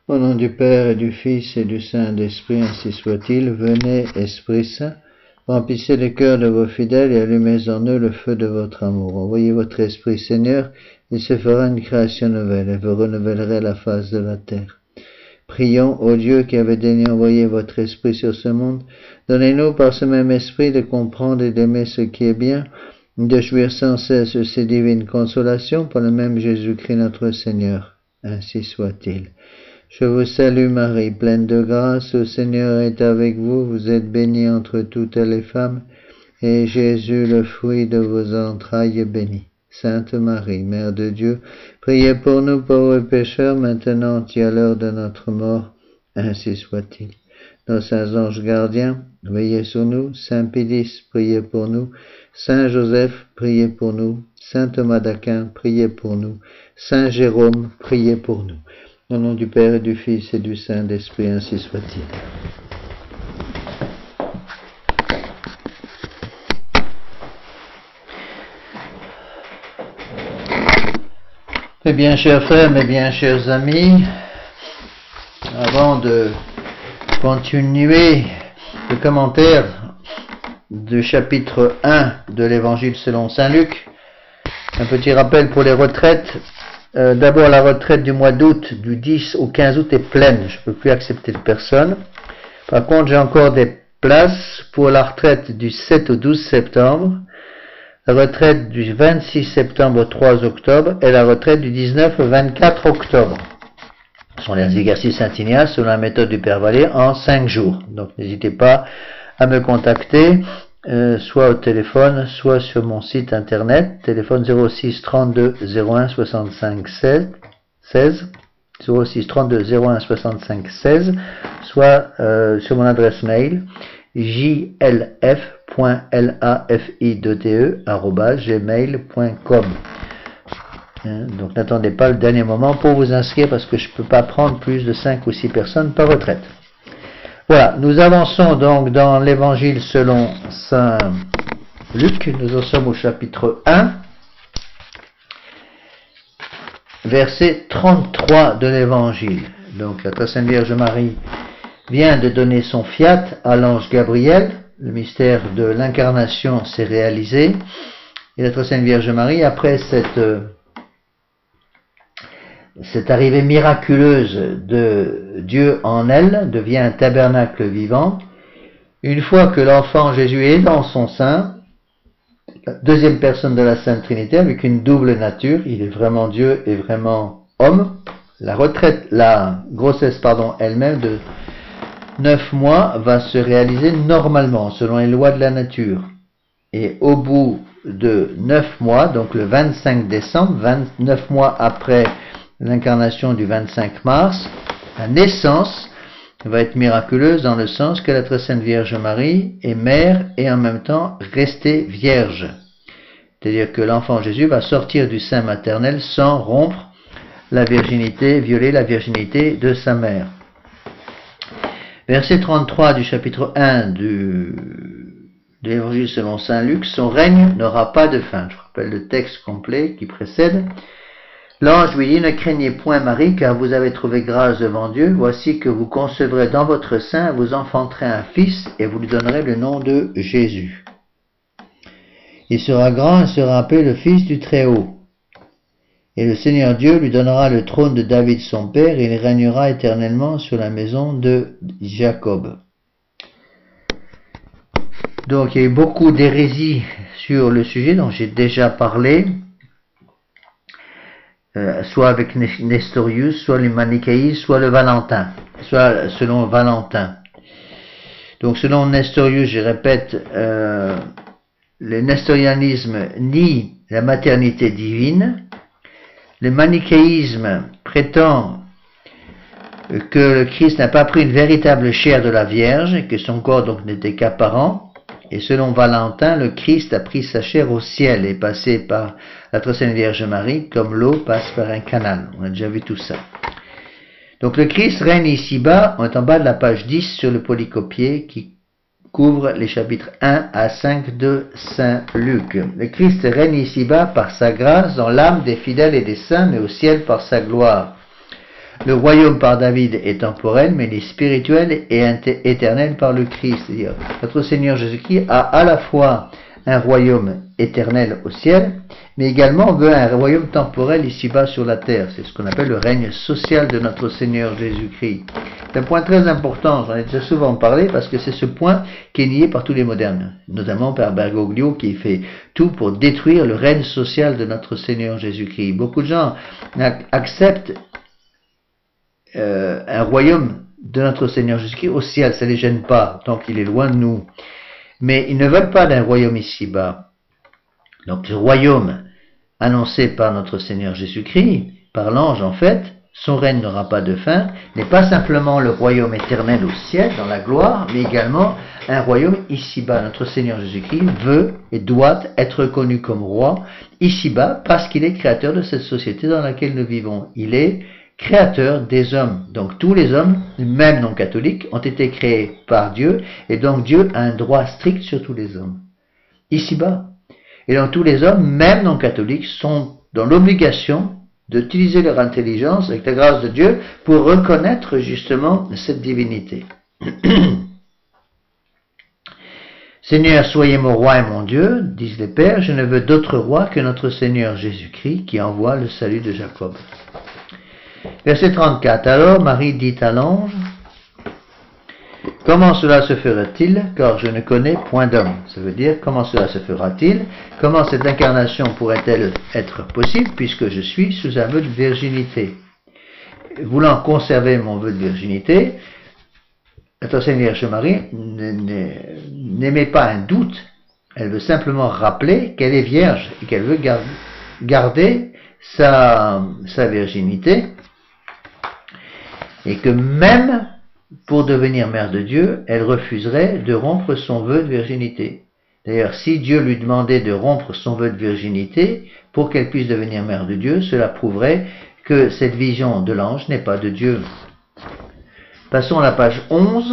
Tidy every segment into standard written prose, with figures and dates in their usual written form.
Au nom du Père et du Fils et du Saint-Esprit, ainsi soit-il. Venez, Esprit Saint, remplissez les cœurs de vos fidèles et allumez en eux le feu de votre amour. Envoyez votre Esprit, Seigneur, il se fera une création nouvelle et vous renouvellerez la face de la terre. Prions au Dieu qui avait daigné envoyer votre Esprit sur ce monde. Donnez-nous par ce même Esprit de comprendre et d'aimer ce qui est bien, de jouir sans cesse de ces divines consolations par le même Jésus-Christ notre Seigneur. Ainsi soit-il. Je vous salue Marie, pleine de grâce, le Seigneur est avec vous, vous êtes bénie entre toutes les femmes, et Jésus, le fruit de vos entrailles, est béni. Sainte Marie, Mère de Dieu, priez pour nous pauvres pécheurs, maintenant et à l'heure de notre mort, ainsi soit-il. Nos saints anges gardiens, veillez sur nous, Saint Pédis, priez pour nous, Saint Joseph, priez pour nous, Saint Thomas d'Aquin, priez pour nous, Saint Jérôme, priez pour nous. Au nom du Père et du Fils et du Saint-Esprit, ainsi soit-il. Mes bien chers frères, mes bien chers amis, avant de continuer le commentaire du chapitre 1 de l'Évangile selon Saint Luc, un petit rappel pour les retraites. D'abord, la retraite du mois d'août, du 10 au 15 août est pleine. Je ne peux plus accepter de personne. Par contre, j'ai encore des places pour la retraite du 7 au 12 septembre, la retraite du 26 septembre au 3 octobre et la retraite du 19 au 24 octobre. Ce sont les exercices Saint-Ignace selon la méthode du Père Vallée en 5 jours. Donc, n'hésitez pas à me contacter. Soit au téléphone, soit sur mon site internet, téléphone 06 32 01 65 16, 06 32 01 65 16, soit sur mon adresse mail jlf.lafide@gmail.com. Donc n'attendez pas le dernier moment pour vous inscrire parce que je ne peux pas prendre plus de 5 ou 6 personnes par retraite. Voilà, nous avançons donc dans l'Évangile selon Saint Luc, nous en sommes au chapitre 1, verset 33 de l'Évangile. Donc la très sainte Vierge Marie vient de donner son fiat à l'ange Gabriel, le mystère de l'incarnation s'est réalisé, et la très sainte Vierge Marie, après cette arrivée miraculeuse de Dieu en elle devient un tabernacle vivant. Une fois que l'enfant Jésus est dans son sein, la deuxième personne de la Sainte Trinité avec une double nature, il est vraiment Dieu et vraiment homme. La grossesse elle-même de 9 mois va se réaliser normalement selon les lois de la nature. Et au bout de 9 mois, donc le 25 décembre, 29 mois après l'incarnation du 25 mars, la naissance va être miraculeuse dans le sens que la très sainte Vierge Marie est mère et en même temps restée vierge. C'est-à-dire que l'enfant Jésus va sortir du sein maternel sans rompre la virginité, violer la virginité de sa mère. Verset 33 du chapitre 1 de l'Évangile selon Saint Luc, son règne n'aura pas de fin. Je vous rappelle le texte complet qui précède. L'ange lui dit, ne craignez point Marie, car vous avez trouvé grâce devant Dieu. Voici que vous concevrez dans votre sein, vous enfanterez un fils, et vous lui donnerez le nom de Jésus. Il sera grand et sera appelé le Fils du Très-Haut. Et le Seigneur Dieu lui donnera le trône de David son père, et il régnera éternellement sur la maison de Jacob. Donc il y a eu beaucoup d'hérésies sur le sujet dont j'ai déjà parlé. Soit avec Nestorius, soit les manichéistes, soit le Valentin, soit selon Valentin. Donc selon Nestorius, je répète, le nestorianisme nie la maternité divine, le manichéisme prétend que le Christ n'a pas pris une véritable chair de la Vierge, et que son corps donc n'était qu'apparent. Et selon Valentin, le Christ a pris sa chair au ciel et est passé par la très sainte Vierge Marie, comme l'eau passe par un canal. On a déjà vu tout ça. Donc le Christ règne ici-bas, on est en bas de la page 10 sur le polycopier qui couvre les chapitres 1 à 5 de Saint Luc. Le Christ règne ici-bas par sa grâce dans l'âme des fidèles et des saints, mais au ciel par sa gloire. le royaume par David est temporel, mais il est spirituel et éternel par le Christ. C'est-à-dire, notre Seigneur Jésus-Christ a à la fois un royaume éternel au ciel, mais également veut un royaume temporel ici-bas sur la terre. C'est ce qu'on appelle le règne social de notre Seigneur Jésus-Christ. C'est un point très important, j'en ai déjà souvent parlé, parce que c'est ce point qui est nié par tous les modernes, notamment par Bergoglio qui fait tout pour détruire le règne social de notre Seigneur Jésus-Christ. Beaucoup de gens acceptent un royaume de notre Seigneur Jésus-Christ au ciel, ça ne les gêne pas, tant qu'il est loin de nous. Mais ils ne veulent pas d'un royaume ici-bas. Donc le royaume annoncé par notre Seigneur Jésus-Christ, par l'ange en fait, son règne n'aura pas de fin, n'est pas simplement le royaume éternel au ciel, dans la gloire, mais également un royaume ici-bas. Notre Seigneur Jésus-Christ veut et doit être reconnu comme roi ici-bas parce qu'il est créateur de cette société dans laquelle nous vivons. Il est créateur des hommes. Donc tous les hommes, même non catholiques, ont été créés par Dieu, et donc Dieu a un droit strict sur tous les hommes, ici-bas. Et donc tous les hommes, même non catholiques, sont dans l'obligation d'utiliser leur intelligence, avec la grâce de Dieu, pour reconnaître justement cette divinité. Seigneur, soyez mon roi et mon Dieu, disent les pères, je ne veux d'autre roi que notre Seigneur Jésus-Christ qui envoie le salut de Jacob. Verset 34. Alors Marie dit à l'ange, comment cela se fera-t-il, car je ne connais point d'homme. Ça veut dire, comment cela se fera-t-il, comment cette incarnation pourrait-elle être possible, puisque je suis sous un vœu de virginité. Voulant conserver mon vœu de virginité, notre Seigneur Vierge Marie n'émet pas un doute, elle veut simplement rappeler qu'elle est vierge et qu'elle veut garder sa virginité, et que même pour devenir mère de Dieu, elle refuserait de rompre son vœu de virginité. D'ailleurs, si Dieu lui demandait de rompre son vœu de virginité pour qu'elle puisse devenir mère de Dieu, cela prouverait que cette vision de l'ange n'est pas de Dieu. Passons à la page 11.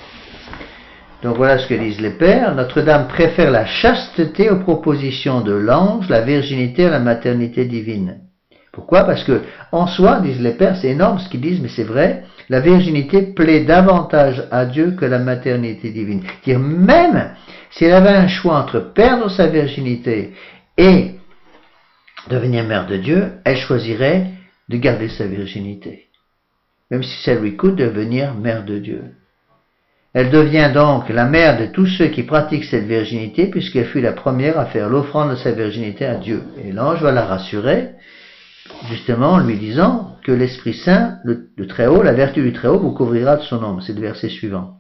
Donc voilà ce que disent les pères. Notre-Dame préfère la chasteté aux propositions de l'ange, la virginité à la maternité divine. Pourquoi? Parce que, en soi, disent les pères, c'est énorme ce qu'ils disent, mais c'est vrai, la virginité plaît davantage à Dieu que la maternité divine. C'est-à-dire, même si elle avait un choix entre perdre sa virginité et devenir mère de Dieu, elle choisirait de garder sa virginité. Même si ça lui coûte de devenir mère de Dieu. Elle devient donc la mère de tous ceux qui pratiquent cette virginité, puisqu'elle fut la première à faire l'offrande de sa virginité à Dieu. Et l'ange va la rassurer, justement en lui disant que l'Esprit Saint, le Très-Haut, la vertu du Très-Haut vous couvrira de son ombre. C'est le verset suivant.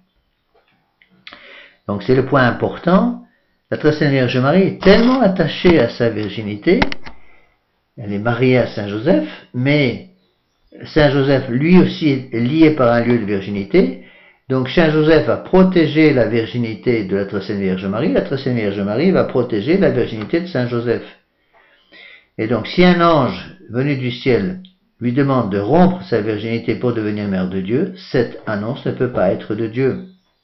Donc c'est le point important. La Très Sainte Vierge Marie est tellement attachée à sa virginité, elle est mariée à Saint Joseph, mais Saint Joseph lui aussi est lié par un lieu de virginité. Donc Saint Joseph va protéger la virginité de la Très Sainte Vierge Marie, la Très Sainte Vierge Marie va protéger la virginité de Saint Joseph. Et donc si un ange venu du ciel lui demande de rompre sa virginité pour devenir mère de Dieu, cette annonce ne peut pas être de Dieu.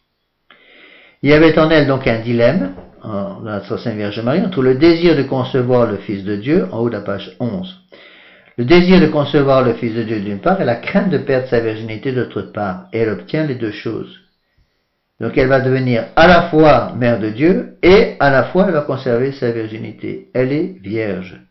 Il y avait en elle donc un dilemme, dans la Très Sainte Vierge Marie, entre le désir de concevoir le Fils de Dieu, en haut de la page 11. Le désir de concevoir le Fils de Dieu d'une part et la crainte de perdre sa virginité d'autre part. Et elle obtient les deux choses. Donc elle va devenir à la fois mère de Dieu et à la fois elle va conserver sa virginité. Elle est vierge.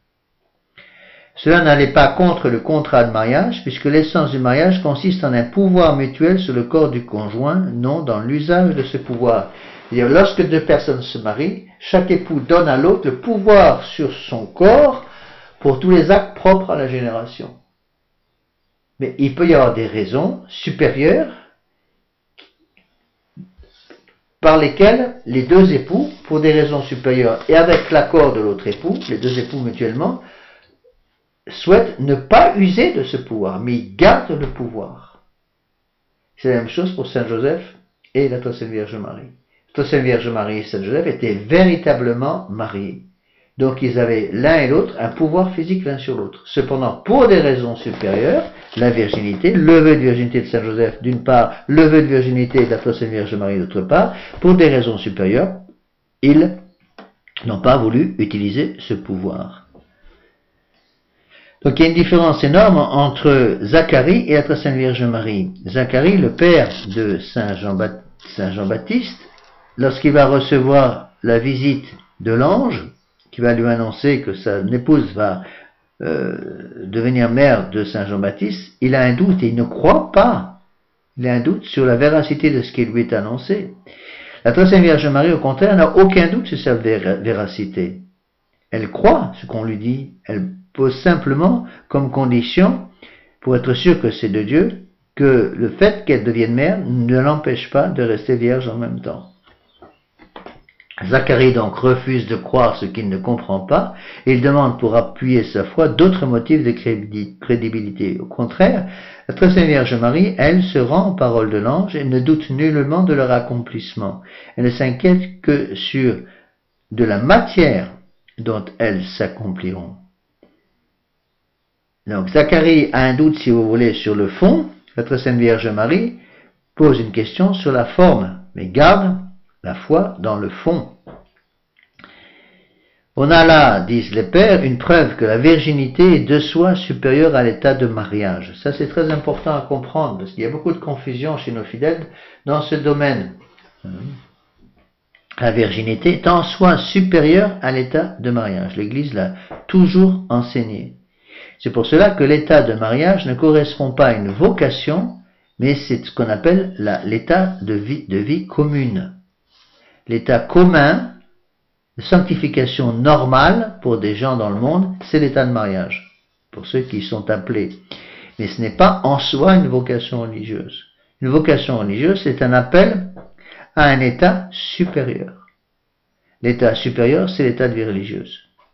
Cela n'allait pas contre le contrat de mariage, puisque l'essence du mariage consiste en un pouvoir mutuel sur le corps du conjoint, non dans l'usage de ce pouvoir. C'est-à-dire, lorsque deux personnes se marient, chaque époux donne à l'autre le pouvoir sur son corps pour tous les actes propres à la génération. Mais il peut y avoir des raisons supérieures par lesquelles les deux époux, pour des raisons supérieures et avec l'accord de l'autre époux, les deux époux mutuellement, souhaitent ne pas user de ce pouvoir, mais ils gardent le pouvoir. C'est la même chose pour Saint Joseph et la Très Sainte Vierge Marie. La Très Sainte Vierge Marie et Saint Joseph étaient véritablement mariés. Donc ils avaient l'un et l'autre un pouvoir physique l'un sur l'autre. Cependant, pour des raisons supérieures, la virginité, le vœu de virginité de Saint Joseph d'une part, le vœu de virginité de la Très Sainte Vierge Marie d'autre part, pour des raisons supérieures, ils n'ont pas voulu utiliser ce pouvoir. Donc il y a une différence énorme entre Zacharie et la très sainte Vierge Marie. Zacharie, le père de Saint Jean-Baptiste, lorsqu'il va recevoir la visite de l'ange, qui va lui annoncer que sa épouse va devenir mère de Saint Jean-Baptiste, il a un doute et il ne croit pas. Il a un doute sur la véracité de ce qui lui est annoncé. La très sainte Vierge Marie, au contraire, n'a aucun doute sur sa véracité. Elle croit ce qu'on lui dit. Elle pose simplement comme condition, pour être sûre que c'est de Dieu, que le fait qu'elle devienne mère ne l'empêche pas de rester vierge en même temps. Zacharie donc refuse de croire ce qu'il ne comprend pas et il demande pour appuyer sa foi d'autres motifs de crédibilité. Au contraire, la très sainte Vierge Marie, elle, se rend aux paroles de l'ange et ne doute nullement de leur accomplissement. Elle ne s'inquiète que sur de la matière dont elles s'accompliront. Donc Zacharie a un doute, si vous voulez, sur le fond. La très sainte Vierge Marie pose une question sur la forme, mais garde la foi dans le fond. On a là, disent les pères, une preuve que la virginité est de soi supérieure à l'état de mariage. Ça c'est très important à comprendre, parce qu'il y a beaucoup de confusion chez nos fidèles dans ce domaine. La virginité est en soi supérieure à l'état de mariage. L'Église l'a toujours enseigné. C'est pour cela que l'état de mariage ne correspond pas à une vocation, mais c'est ce qu'on appelle l'état de vie commune. L'état commun, de sanctification normale pour des gens dans le monde, c'est l'état de mariage, pour ceux qui sont appelés. Mais ce n'est pas en soi une vocation religieuse. Une vocation religieuse, c'est un appel à un état supérieur. L'état supérieur, c'est l'état de vie religieuse.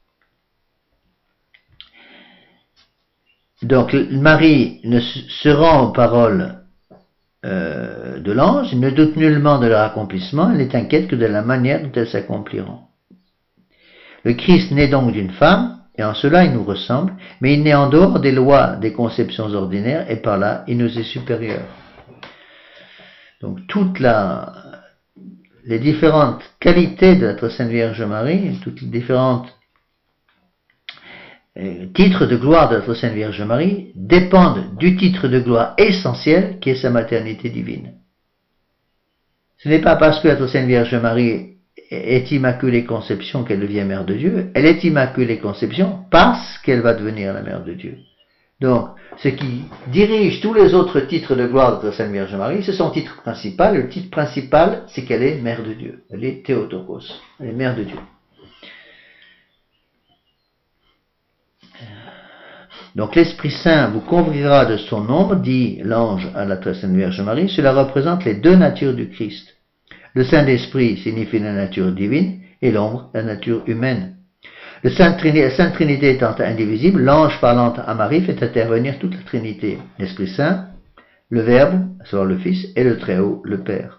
Donc Marie se rend aux paroles de l'ange, il ne doute nullement de leur accomplissement, elle n'est inquiète que de la manière dont elles s'accompliront. Le Christ naît donc d'une femme, et en cela il nous ressemble, mais il naît en dehors des lois des conceptions ordinaires, et par là il nous est supérieur. Donc toutes les différentes qualités de notre Sainte Vierge Marie, toutes les différentes titres de gloire de notre Sainte Vierge Marie dépendent du titre de gloire essentiel qui est sa maternité divine. Ce n'est pas parce que notre Sainte Vierge Marie est Immaculée Conception qu'elle devient Mère de Dieu, elle est Immaculée Conception parce qu'elle va devenir la Mère de Dieu. Donc, ce qui dirige tous les autres titres de gloire de notre Sainte Vierge Marie, c'est son titre principal. Le titre principal, c'est qu'elle est Mère de Dieu. Elle est Théotokos, elle est Mère de Dieu. Donc l'Esprit Saint vous couvrira de son ombre, dit l'ange à la très sainte Vierge Marie. Cela représente les deux natures du Christ. Le Saint-Esprit signifie la nature divine et l'ombre la nature humaine. La Sainte Trinité étant indivisible, l'ange parlant à Marie fait intervenir toute la Trinité. L'Esprit Saint, le Verbe, à savoir le Fils, et le Très-Haut, le Père.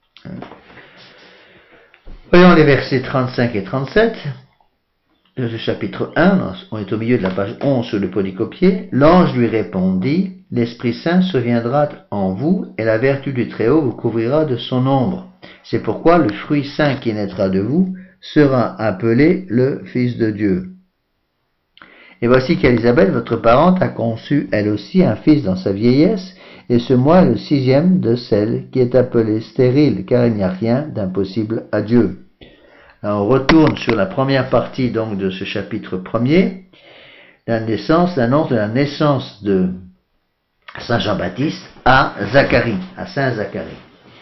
Voyons les versets 35 et 37. De ce chapitre 1, on est au milieu de la page 11 sur le polycopier. L'ange lui répondit, l'Esprit Saint se viendra en vous et la vertu du Très-Haut vous couvrira de son ombre. C'est pourquoi le fruit saint qui naîtra de vous sera appelé le Fils de Dieu. Et voici qu'Élisabeth, votre parente, a conçu elle aussi un fils dans sa vieillesse, et ce mois est le 6e de celle qui est appelée stérile, car il n'y a rien d'impossible à Dieu. Alors on retourne sur la première partie donc de ce chapitre 1er, l'annonce de la naissance de Saint Jean-Baptiste à Zacharie, à Saint Zacharie.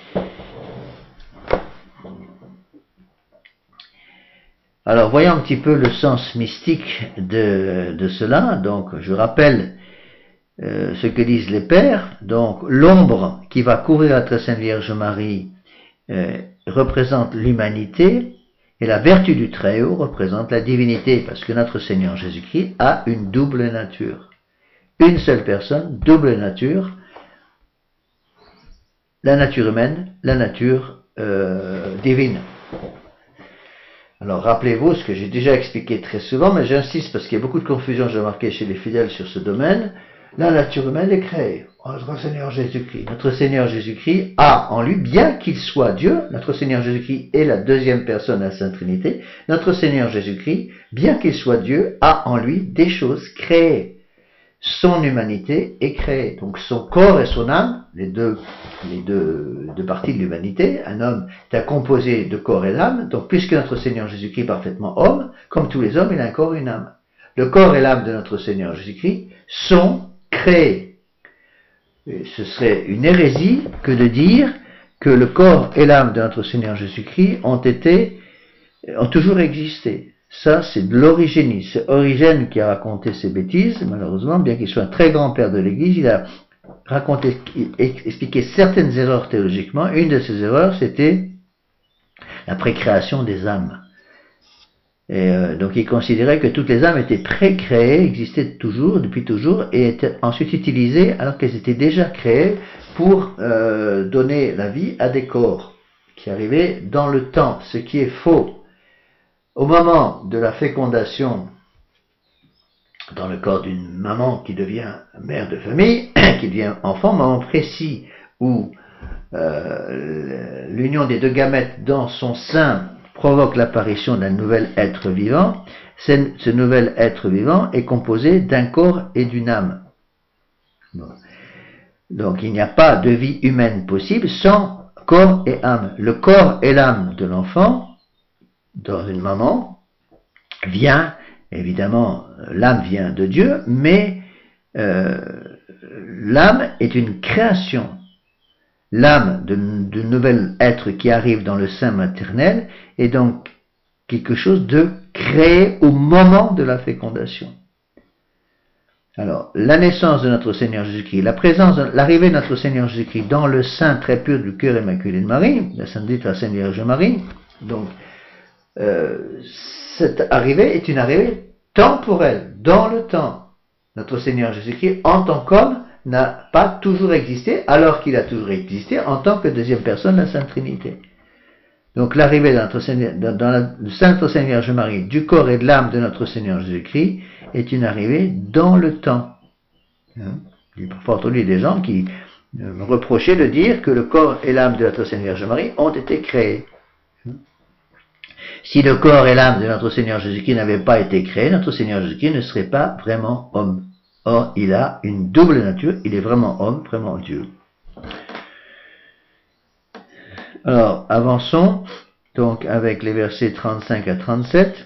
Alors voyons un petit peu le sens mystique de cela. Donc je rappelle ce que disent les pères. Donc l'ombre qui va couvrir la très sainte Vierge Marie représente l'humanité. Et la vertu du Très-Haut représente la divinité, parce que notre Seigneur Jésus-Christ a une double nature. Une seule personne, double nature, la nature humaine, la nature divine. Alors rappelez-vous ce que j'ai déjà expliqué très souvent, mais j'insiste parce qu'il y a beaucoup de confusion, j'ai remarqué chez les fidèles sur ce domaine. La nature humaine est créée. Notre Seigneur Jésus-Christ. Notre Seigneur Jésus-Christ a en lui, bien qu'il soit Dieu, notre Seigneur Jésus-Christ est la deuxième personne de la Sainte Trinité, notre Seigneur Jésus-Christ, bien qu'il soit Dieu, a en lui des choses créées. son humanité est créée. Donc son corps et son âme, les deux parties de l'humanité, un homme est composé de corps et d'âme, donc puisque notre Seigneur Jésus-Christ est parfaitement homme, comme tous les hommes, il a un corps et une âme. Le corps et l'âme de notre Seigneur Jésus-Christ sont créés. Et ce serait une hérésie que de dire que le corps et l'âme de notre Seigneur Jésus-Christ ont toujours existé. Ça, c'est de l'origénisme. C'est Origène qui a raconté ces bêtises, malheureusement, bien qu'il soit un très grand père de l'Église, il a expliqué certaines erreurs théologiquement. Une de ces erreurs, c'était la précréation des âmes. Et donc il considérait que toutes les âmes étaient précréées, existaient toujours, depuis toujours, et étaient ensuite utilisées alors qu'elles étaient déjà créées pour donner la vie à des corps qui arrivaient dans le temps, ce qui est faux. Au moment de la fécondation dans le corps d'une maman qui devient mère de famille, qui devient enfant, moment précis où l'union des deux gamètes dans son sein provoque l'apparition d'un nouvel être vivant, ce nouvel être vivant est composé d'un corps et d'une âme. Bon. Donc il n'y a pas de vie humaine possible sans corps et âme. Le corps et l'âme de l'enfant dans une maman vient, évidemment, l'âme vient de Dieu, mais l'âme est une création. L'âme de nouvel être qui arrive dans le sein maternel est donc quelque chose de créé au moment de la fécondation. Alors, la naissance de notre Seigneur Jésus-Christ, l'arrivée de notre Seigneur Jésus-Christ dans le sein très pur du cœur immaculé de Marie, la Sainte Vierge Marie, donc cette arrivée est une arrivée temporelle, dans le temps. Notre Seigneur Jésus-Christ, en tant qu'homme, n'a pas toujours existé, alors qu'il a toujours existé en tant que deuxième personne de la Sainte Trinité. Donc l'arrivée de notre Seigneur, dans le sein de notre Seigneur Vierge Marie, du corps et de l'âme de notre Seigneur Jésus-Christ, est une arrivée dans le temps. J'ai parfois entendu des gens qui me reprochaient de dire que le corps et l'âme de notre Seigneur Vierge Marie ont été créés. Si le corps et l'âme de notre Seigneur Jésus-Christ n'avaient pas été créés, notre Seigneur Jésus-Christ ne serait pas vraiment homme. Or, il a une double nature, il est vraiment homme, vraiment Dieu. Alors, avançons donc avec les versets 35 à 37.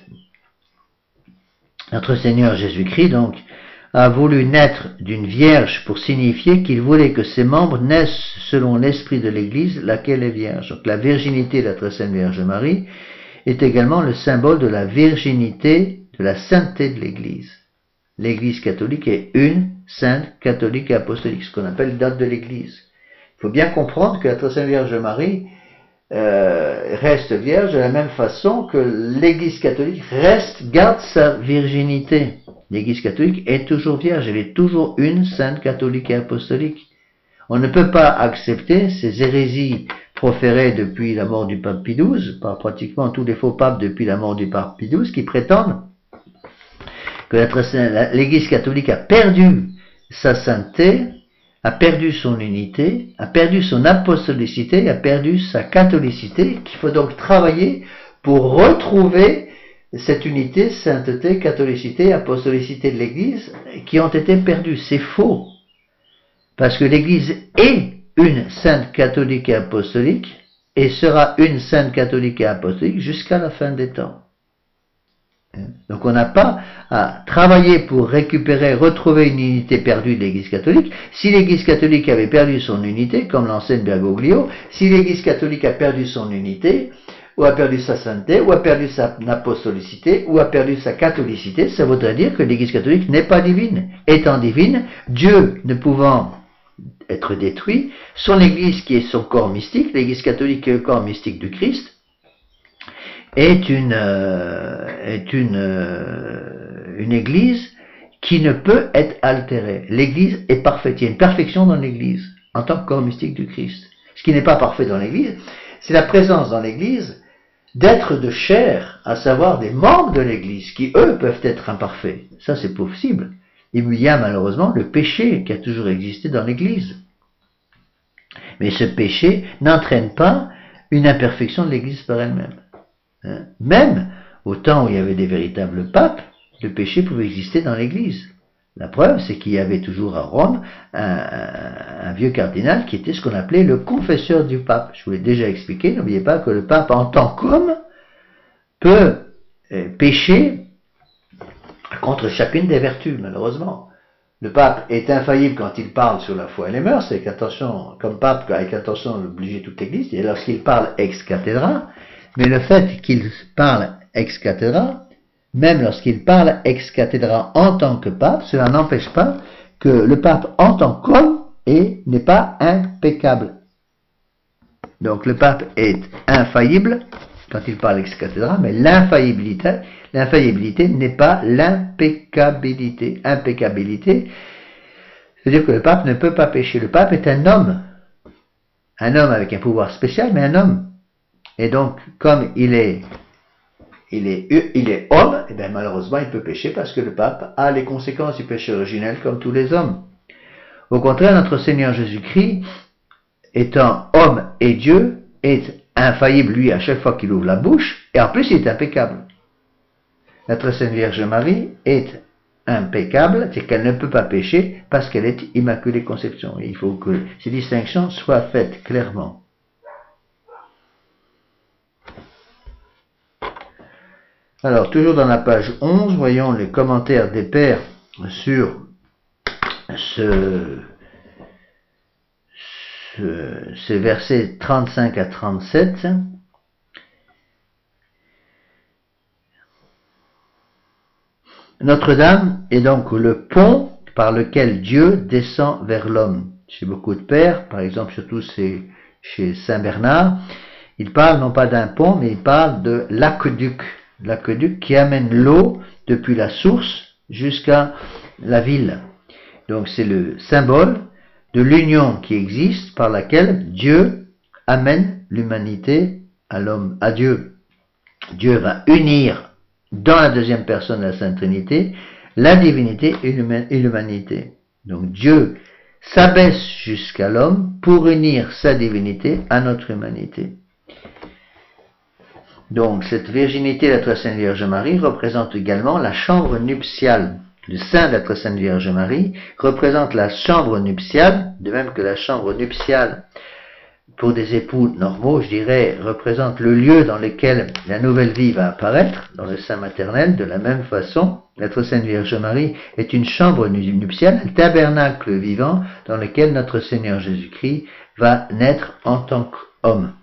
Notre Seigneur Jésus-Christ, donc, a voulu naître d'une vierge pour signifier qu'il voulait que ses membres naissent selon l'esprit de l'Église, laquelle est vierge. Donc, la virginité de la très sainte Vierge Marie est également le symbole de la virginité, de la sainteté de l'Église. L'Église catholique est une, sainte, catholique et apostolique, ce qu'on appelle date de l'Église. Il faut bien comprendre que la très sainte Vierge Marie reste vierge de la même façon que l'Église catholique garde sa virginité. L'Église catholique est toujours vierge, elle est toujours une, sainte, catholique et apostolique. On ne peut pas accepter ces hérésies proférées depuis la mort du pape Pie XII, par pratiquement tous les faux papes depuis la mort du pape Pie XII, qui prétendent que l'Église catholique a perdu sa sainteté, a perdu son unité, a perdu son apostolicité, a perdu sa catholicité, qu'il faut donc travailler pour retrouver cette unité, sainteté, catholicité, apostolicité de l'Église qui ont été perdues. C'est faux. Parce que l'Église est une sainte catholique et apostolique et sera une sainte catholique et apostolique jusqu'à la fin des temps. Donc on n'a pas à travailler pour retrouver une unité perdue de l'Église catholique. Si l'Église catholique avait perdu son unité, comme l'enseigne Bergoglio, si l'Église catholique a perdu son unité, ou a perdu sa sainteté, ou a perdu sa apostolicité, ou a perdu sa catholicité, ça voudrait dire que l'Église catholique n'est pas divine. Étant divine, Dieu ne pouvant être détruit, son Église qui est son corps mystique, l'Église catholique qui est le corps mystique du Christ, est une Église qui ne peut être altérée. L'Église est parfaite. Il y a une perfection dans l'Église, en tant que corps mystique du Christ. Ce qui n'est pas parfait dans l'Église, c'est la présence dans l'Église d'êtres de chair, à savoir des membres de l'Église, qui eux peuvent être imparfaits. Ça c'est possible. Il y a malheureusement le péché qui a toujours existé dans l'Église. Mais ce péché n'entraîne pas une imperfection de l'Église par elle-même. Même au temps où il y avait des véritables papes, le péché pouvait exister dans l'Église. La preuve, c'est qu'il y avait toujours à Rome un vieux cardinal qui était ce qu'on appelait le confesseur du pape. Je vous l'ai déjà expliqué, n'oubliez pas que le pape en tant qu'homme peut pécher contre chacune des vertus, malheureusement. Le pape est infaillible quand il parle sur la foi et les mœurs, c'est qu'attention, comme pape, avec attention, on oblige toute l'Église, et lorsqu'il parle ex cathedra, mais le fait qu'il parle ex cathedra, même lorsqu'il parle ex cathedra en tant que pape, cela n'empêche pas que le pape en tant qu'homme n'est pas impeccable. Donc le pape est infaillible quand il parle ex cathedra, mais l'infaillibilité n'est pas l'impeccabilité. Impeccabilité, c'est-à-dire que le pape ne peut pas pécher. Le pape est un homme avec un pouvoir spécial, mais un homme. Et donc, comme il est homme, et bien malheureusement il peut pécher parce que le pape a les conséquences du péché originel comme tous les hommes. Au contraire, notre Seigneur Jésus-Christ, étant homme et Dieu, est infaillible, lui, à chaque fois qu'il ouvre la bouche, et en plus il est impeccable. Notre Sainte Vierge Marie est impeccable, c'est qu'elle ne peut pas pécher parce qu'elle est Immaculée Conception. Et il faut que ces distinctions soient faites clairement. Alors, toujours dans la page 11, voyons les commentaires des pères sur ces versets 35 à 37. Notre-Dame est donc le pont par lequel Dieu descend vers l'homme. Chez beaucoup de pères, par exemple surtout chez Saint Bernard, il parle non pas d'un pont, mais il parle de l'aqueduc. L'aqueduc qui amène l'eau depuis la source jusqu'à la ville. Donc c'est le symbole de l'union qui existe par laquelle Dieu amène l'humanité à l'homme, à Dieu. Dieu va unir dans la deuxième personne de la Sainte Trinité la divinité et l'humanité. Donc Dieu s'abaisse jusqu'à l'homme pour unir sa divinité à notre humanité. Donc cette virginité de la Très Sainte Vierge Marie représente également la chambre nuptiale. Le sein de la Très Sainte Vierge Marie représente la chambre nuptiale, de même que la chambre nuptiale pour des époux normaux, je dirais, représente le lieu dans lequel la nouvelle vie va apparaître, dans le sein maternel. De la même façon, la Très Sainte Vierge Marie est une chambre nuptiale, un tabernacle vivant dans lequel notre Seigneur Jésus-Christ va naître en tant qu'homme.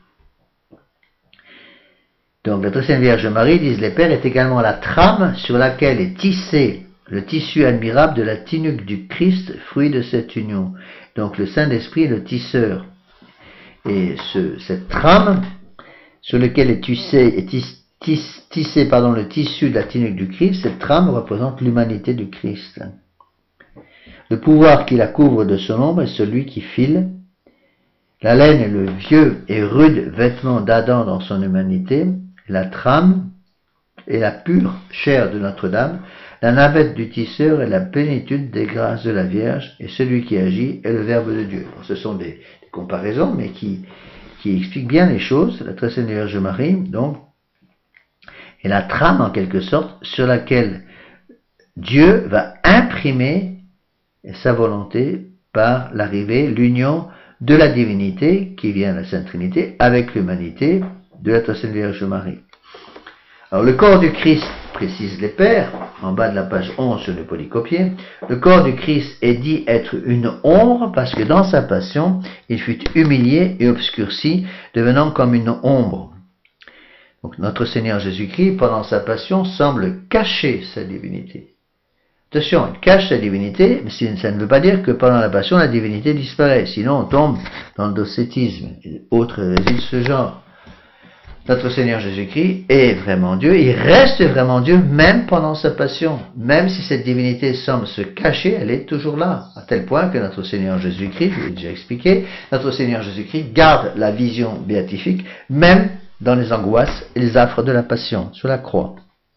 Donc la Très Sainte Vierge Marie, disent les pères, est également la trame sur laquelle est tissé le tissu admirable de la tunique du Christ, fruit de cette union. Donc le Saint-Esprit est le tisseur. Et cette trame sur laquelle est tissé le tissu de la tunique du Christ, cette trame représente l'humanité du Christ. Le pouvoir qui la couvre de son ombre est celui qui file. La laine est le vieux et rude vêtement d'Adam dans son humanité. La trame est la pure chair de Notre-Dame. La navette du tisseur est la plénitude des grâces de la Vierge, et celui qui agit est le Verbe de Dieu. Alors, ce sont des comparaisons, mais qui expliquent bien les choses. La Très Sainte Vierge Marie, donc, est la trame, en quelque sorte, sur laquelle Dieu va imprimer sa volonté par l'arrivée, l'union de la divinité, qui vient de la Sainte Trinité, avec l'humanité de la Très Sainte Vierge Marie. Alors le corps du Christ, précisent les pères, en bas de la page 11 sur le polycopier, le corps du Christ est dit être une ombre parce que dans sa passion, il fut humilié et obscurci, devenant comme une ombre. Donc notre Seigneur Jésus-Christ, pendant sa passion, semble cacher sa divinité. Attention, il cache sa divinité, mais ça ne veut pas dire que pendant la passion, la divinité disparaît, sinon on tombe dans le docétisme et autres hérésies de ce genre. Notre Seigneur Jésus-Christ est vraiment Dieu, il reste vraiment Dieu même pendant sa passion. Même si cette divinité semble se cacher, elle est toujours là. À tel point que notre Seigneur Jésus-Christ, je l'ai déjà expliqué, notre Seigneur Jésus-Christ garde la vision béatifique même dans les angoisses et les affres de la passion sur la croix.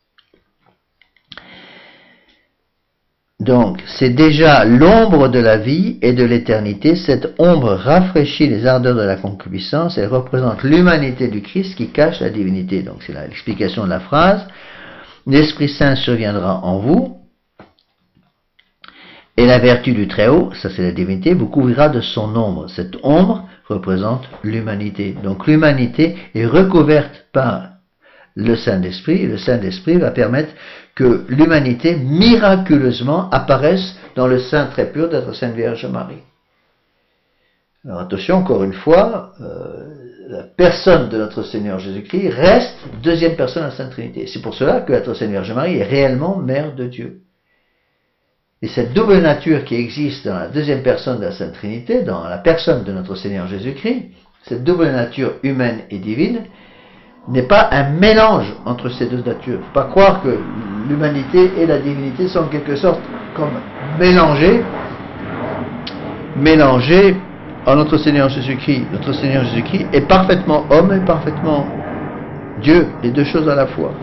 Donc, c'est déjà l'ombre de la vie et de l'éternité. Cette ombre rafraîchit les ardeurs de la concupiscence. Elle représente l'humanité du Christ qui cache la divinité. Donc, c'est l'explication de la phrase. L'Esprit Saint surviendra en vous. Et la vertu du Très-Haut, ça c'est la divinité, vous couvrira de son ombre. Cette ombre représente l'humanité. Donc l'humanité est recouverte par le Saint-Esprit, et le Saint-Esprit va permettre que l'humanité miraculeusement apparaisse dans le sein très pur de notre Sainte Vierge Marie. Alors attention, encore une fois, la personne de notre Seigneur Jésus-Christ reste deuxième personne de la Sainte Trinité. C'est pour cela que notre Sainte Vierge Marie est réellement Mère de Dieu. Et cette double nature qui existe dans la deuxième personne de la Sainte Trinité, dans la personne de notre Seigneur Jésus-Christ, cette double nature humaine et divine, n'est pas un mélange entre ces deux natures. Il ne faut pas croire que l'humanité et la divinité sont en quelque sorte comme mélangées en notre Seigneur Jésus-Christ. Notre Seigneur Jésus-Christ est parfaitement homme et parfaitement Dieu, les deux choses à la fois.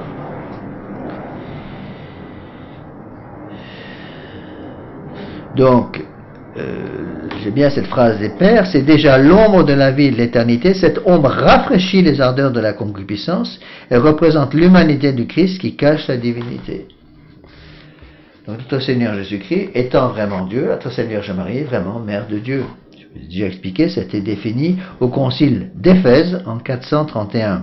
Donc, j'ai bien cette phrase des Pères, c'est déjà l'ombre de la vie et de l'éternité, cette ombre rafraîchit les ardeurs de la concupiscence, elle représente l'humanité du Christ qui cache la divinité. Donc notre Seigneur Jésus-Christ étant vraiment Dieu, notre Seigneur Vierge Marie est vraiment Mère de Dieu. Je vous ai déjà expliqué, ça a été défini au concile d'Éphèse en 431.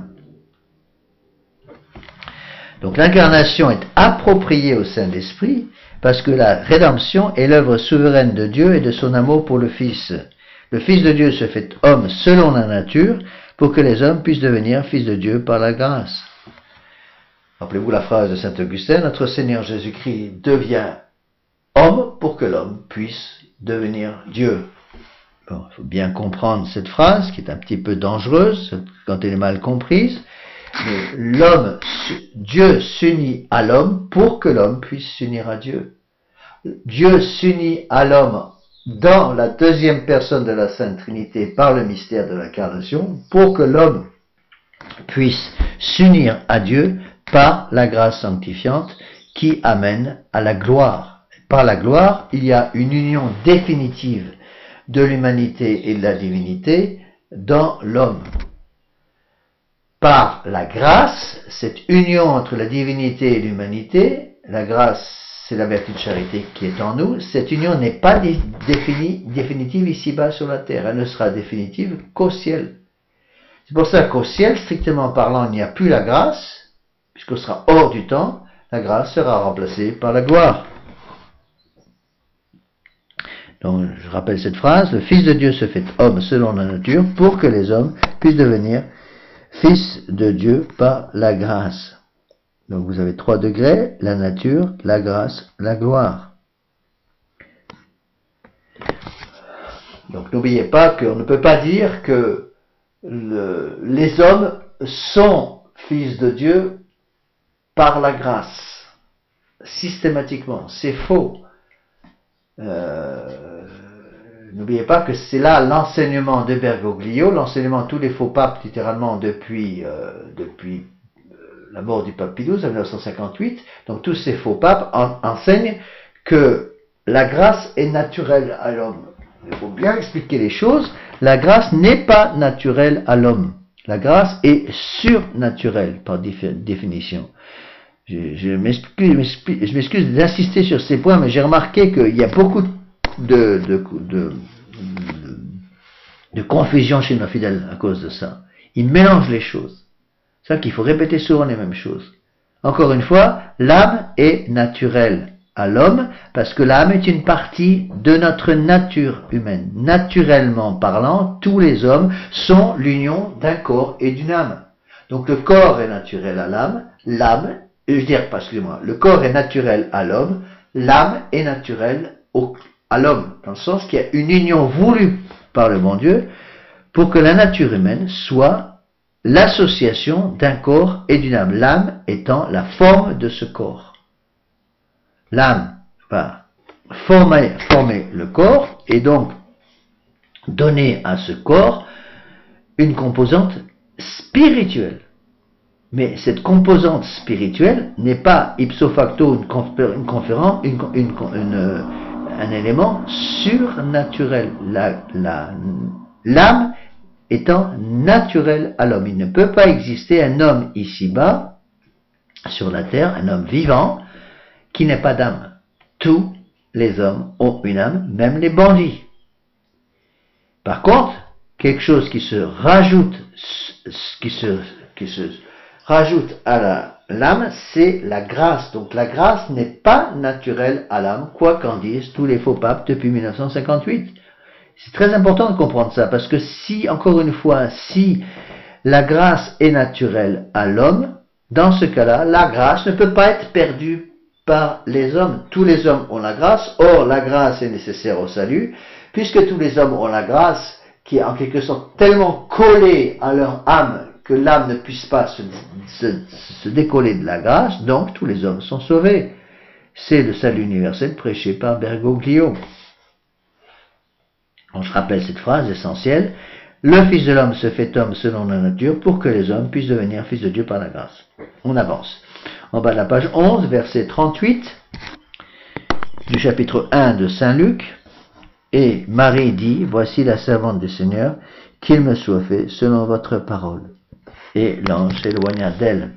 Donc l'incarnation est appropriée au Saint-Esprit, parce que la rédemption est l'œuvre souveraine de Dieu et de son amour pour le Fils. Le Fils de Dieu se fait homme selon la nature pour que les hommes puissent devenir fils de Dieu par la grâce. Rappelez-vous la phrase de saint Augustin, notre Seigneur Jésus-Christ devient homme pour que l'homme puisse devenir Dieu. Bon, il faut bien comprendre cette phrase qui est un petit peu dangereuse quand elle est mal comprise. Mais Dieu s'unit à l'homme pour que l'homme puisse s'unir à Dieu. Dieu s'unit à l'homme dans la deuxième personne de la Sainte Trinité par le mystère de l'incarnation pour que l'homme puisse s'unir à Dieu par la grâce sanctifiante qui amène à la gloire. Par la gloire, il y a une union définitive de l'humanité et de la divinité dans l'homme. Par la grâce, cette union entre la divinité et l'humanité, la grâce c'est la vertu de charité qui est en nous, cette union n'est pas définitive ici-bas sur la terre, elle ne sera définitive qu'au ciel. C'est pour ça qu'au ciel, strictement parlant, il n'y a plus la grâce, puisqu'on sera hors du temps, la grâce sera remplacée par la gloire. Donc je rappelle cette phrase, le Fils de Dieu se fait homme selon la nature pour que les hommes puissent devenir Fils de Dieu par la grâce. Donc vous avez 3 degrés, la nature, la grâce, la gloire. Donc n'oubliez pas qu'on ne peut pas dire que les hommes sont fils de Dieu par la grâce. Systématiquement, c'est faux. N'oubliez pas que c'est là l'enseignement de Bergoglio, l'enseignement de tous les faux papes, littéralement depuis la mort du pape Pie XII en 1958. Donc tous ces faux papes enseignent que la grâce est naturelle à l'homme. Il faut bien expliquer les choses. La grâce n'est pas naturelle à l'homme. La grâce est surnaturelle par définition. Je m'excuse d'insister sur ces points, mais j'ai remarqué qu'il y a beaucoup de confusion chez nos fidèles à cause de ça. Ils mélangent les choses. C'est ça qu'il faut répéter souvent les mêmes choses. Encore une fois, l'âme est naturelle à l'homme parce que l'âme est une partie de notre nature humaine. Naturellement parlant, tous les hommes sont l'union d'un corps et d'une âme. Donc le corps est naturel à l'âme, le corps est naturel à l'homme, l'âme est naturelle à l'homme, dans le sens qu'il y a une union voulue par le bon Dieu pour que la nature humaine soit l'association d'un corps et d'une âme, l'âme étant la forme de ce corps. L'âme va former le corps et donc donner à ce corps une composante spirituelle. Mais cette composante spirituelle n'est pas ipso facto un élément surnaturel. L'âme étant naturelle à l'homme. Il ne peut pas exister un homme ici-bas, sur la terre, un homme vivant, qui n'ait pas d'âme. Tous les hommes ont une âme, même les bandits. Par contre, quelque chose qui se rajoute, à l'âme, c'est la grâce. Donc la grâce n'est pas naturelle à l'âme, quoi qu'en disent tous les faux papes depuis 1958. C'est très important de comprendre ça, parce que si, encore une fois, si la grâce est naturelle à l'homme, dans ce cas-là, la grâce ne peut pas être perdue par les hommes. Tous les hommes ont la grâce, or la grâce est nécessaire au salut, puisque tous les hommes ont la grâce, qui est en quelque sorte tellement collée à leur âme que l'âme ne puisse pas se décoller de la grâce, donc tous les hommes sont sauvés. C'est le salut universel prêché par Bergoglio. Je rappelle cette phrase essentielle. Le Fils de l'homme se fait homme selon la nature pour que les hommes puissent devenir fils de Dieu par la grâce. On avance. En bas de la page 11, verset 38 du chapitre 1 de Saint Luc. Et Marie dit, voici la servante du Seigneur, qu'il me soit fait selon votre parole. Et l'ange s'éloigna d'elle.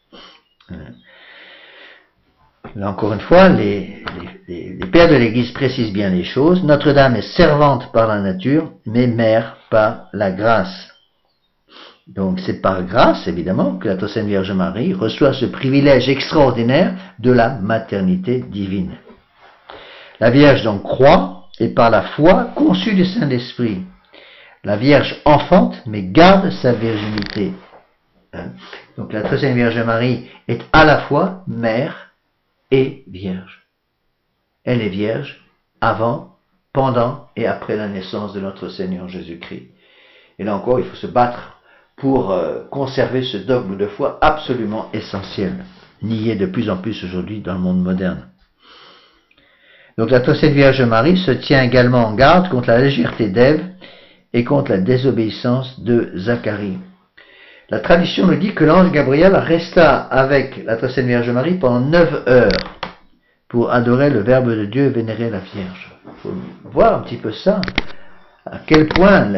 Là encore une fois, les pères de l'Église précisent bien les choses. Notre-Dame est servante par la nature, mais mère par la grâce. Donc c'est par grâce, évidemment, que la très sainte Vierge Marie reçoit ce privilège extraordinaire de la maternité divine. La Vierge donc croit, et par la foi conçue du Saint-Esprit. La Vierge enfante, mais garde sa virginité. Donc la très sainte Vierge Marie est à la fois mère et vierge. Elle est vierge avant, pendant et après la naissance de notre Seigneur Jésus-Christ. Et là encore, il faut se battre pour conserver ce dogme de foi absolument essentiel, nié de plus en plus aujourd'hui dans le monde moderne. Donc la très sainte Vierge Marie se tient également en garde contre la légèreté d'Ève et contre la désobéissance de Zacharie. La tradition nous dit que l'ange Gabriel resta avec la très sainte Vierge Marie pendant 9 heures pour adorer le Verbe de Dieu et vénérer la Vierge. Il faut voir un petit peu ça, à quel point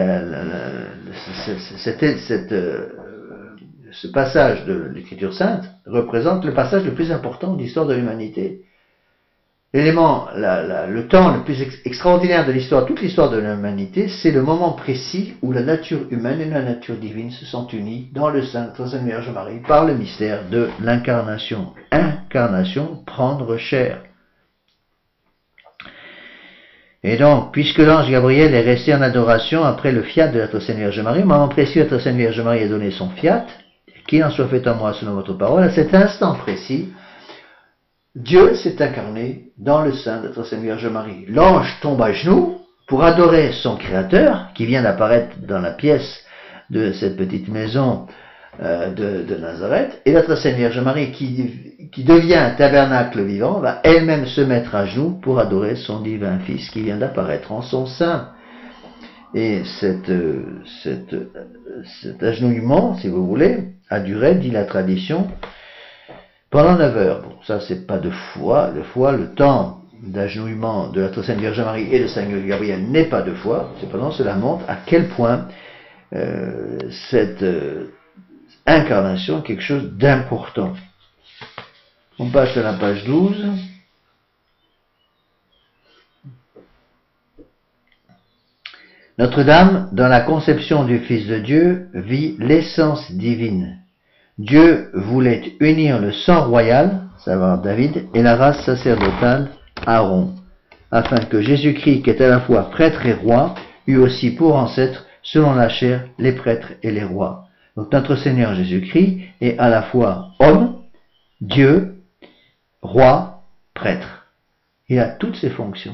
ce passage de l'Écriture sainte représente le passage le plus important de l'histoire de l'humanité. L'élément, le temps le plus extraordinaire de l'histoire, toute l'histoire de l'humanité, c'est le moment précis où la nature humaine et la nature divine se sont unies dans le sein de la très sainte Vierge Marie par le mystère de l'incarnation. Incarnation, prendre chair. Et donc, puisque l'ange Gabriel est resté en adoration après le fiat de la très sainte Vierge Marie, au moment précis où la très sainte Vierge Marie a donné son fiat, qu'il en soit fait en moi selon votre parole, à cet instant précis, Dieu s'est incarné dans le sein de la très sainte Vierge Marie. L'ange tombe à genoux pour adorer son Créateur, qui vient d'apparaître dans la pièce de cette petite maison de Nazareth, et la très sainte Vierge Marie, qui devient un tabernacle vivant, va elle-même se mettre à genoux pour adorer son divin Fils qui vient d'apparaître en son sein. Et cet agenouillement, si vous voulez, a duré, dit la tradition, pendant 9 heures. Bon, ça c'est pas de foi. Le temps d'agenouillement de la très sainte Vierge Marie et de Saint Gabriel n'est pas de foi. Cependant, cela montre à quel point cette incarnation est quelque chose d'important. On passe à la page 12. Notre-Dame, dans la conception du Fils de Dieu, vit l'essence divine. Dieu voulait unir le sang royal, savoir David, et la race sacerdotale, Aaron, afin que Jésus-Christ, qui est à la fois prêtre et roi, eût aussi pour ancêtre, selon la chair, les prêtres et les rois. Donc notre Seigneur Jésus-Christ est à la fois homme, Dieu, roi, prêtre. Il a toutes ses fonctions.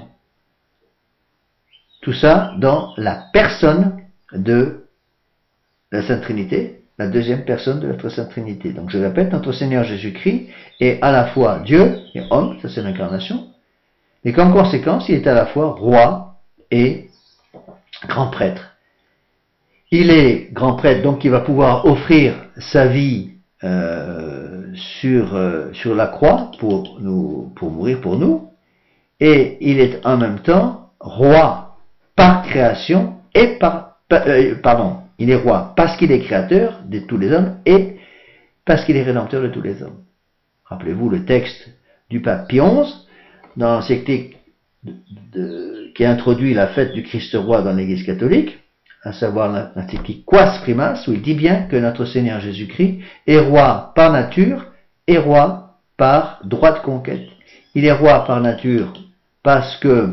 Tout ça dans la personne de la Sainte Trinité, la deuxième personne de la Très Sainte Trinité. Donc je répète, notre Seigneur Jésus-Christ est à la fois Dieu et homme, ça c'est l'incarnation, et qu'en conséquence il est à la fois roi et grand prêtre. Il est grand prêtre, donc il va pouvoir offrir sa vie sur la croix pour mourir pour nous, et il est en même temps roi par création et il est roi parce qu'il est créateur de tous les hommes et parce qu'il est rédempteur de tous les hommes. Rappelez-vous le texte du pape Pie XI dans l'encyclique qui a introduit la fête du Christ roi dans l'Église catholique, à savoir l'Antiquité Quas Primas, où il dit bien que notre Seigneur Jésus-Christ est roi par nature et roi par droit de conquête. Il est roi par nature parce que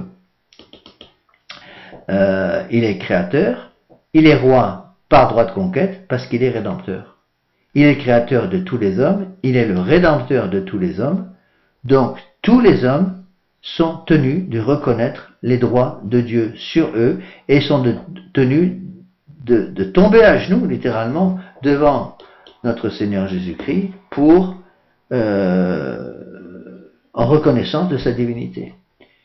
il est créateur, il est roi par droit de conquête parce qu'il est rédempteur. Il est créateur de tous les hommes, il est le rédempteur de tous les hommes, donc tous les hommes sont tenus de reconnaître les droits de Dieu sur eux et sont tenus de tomber à genoux, littéralement, devant notre Seigneur Jésus-Christ en reconnaissance de sa divinité.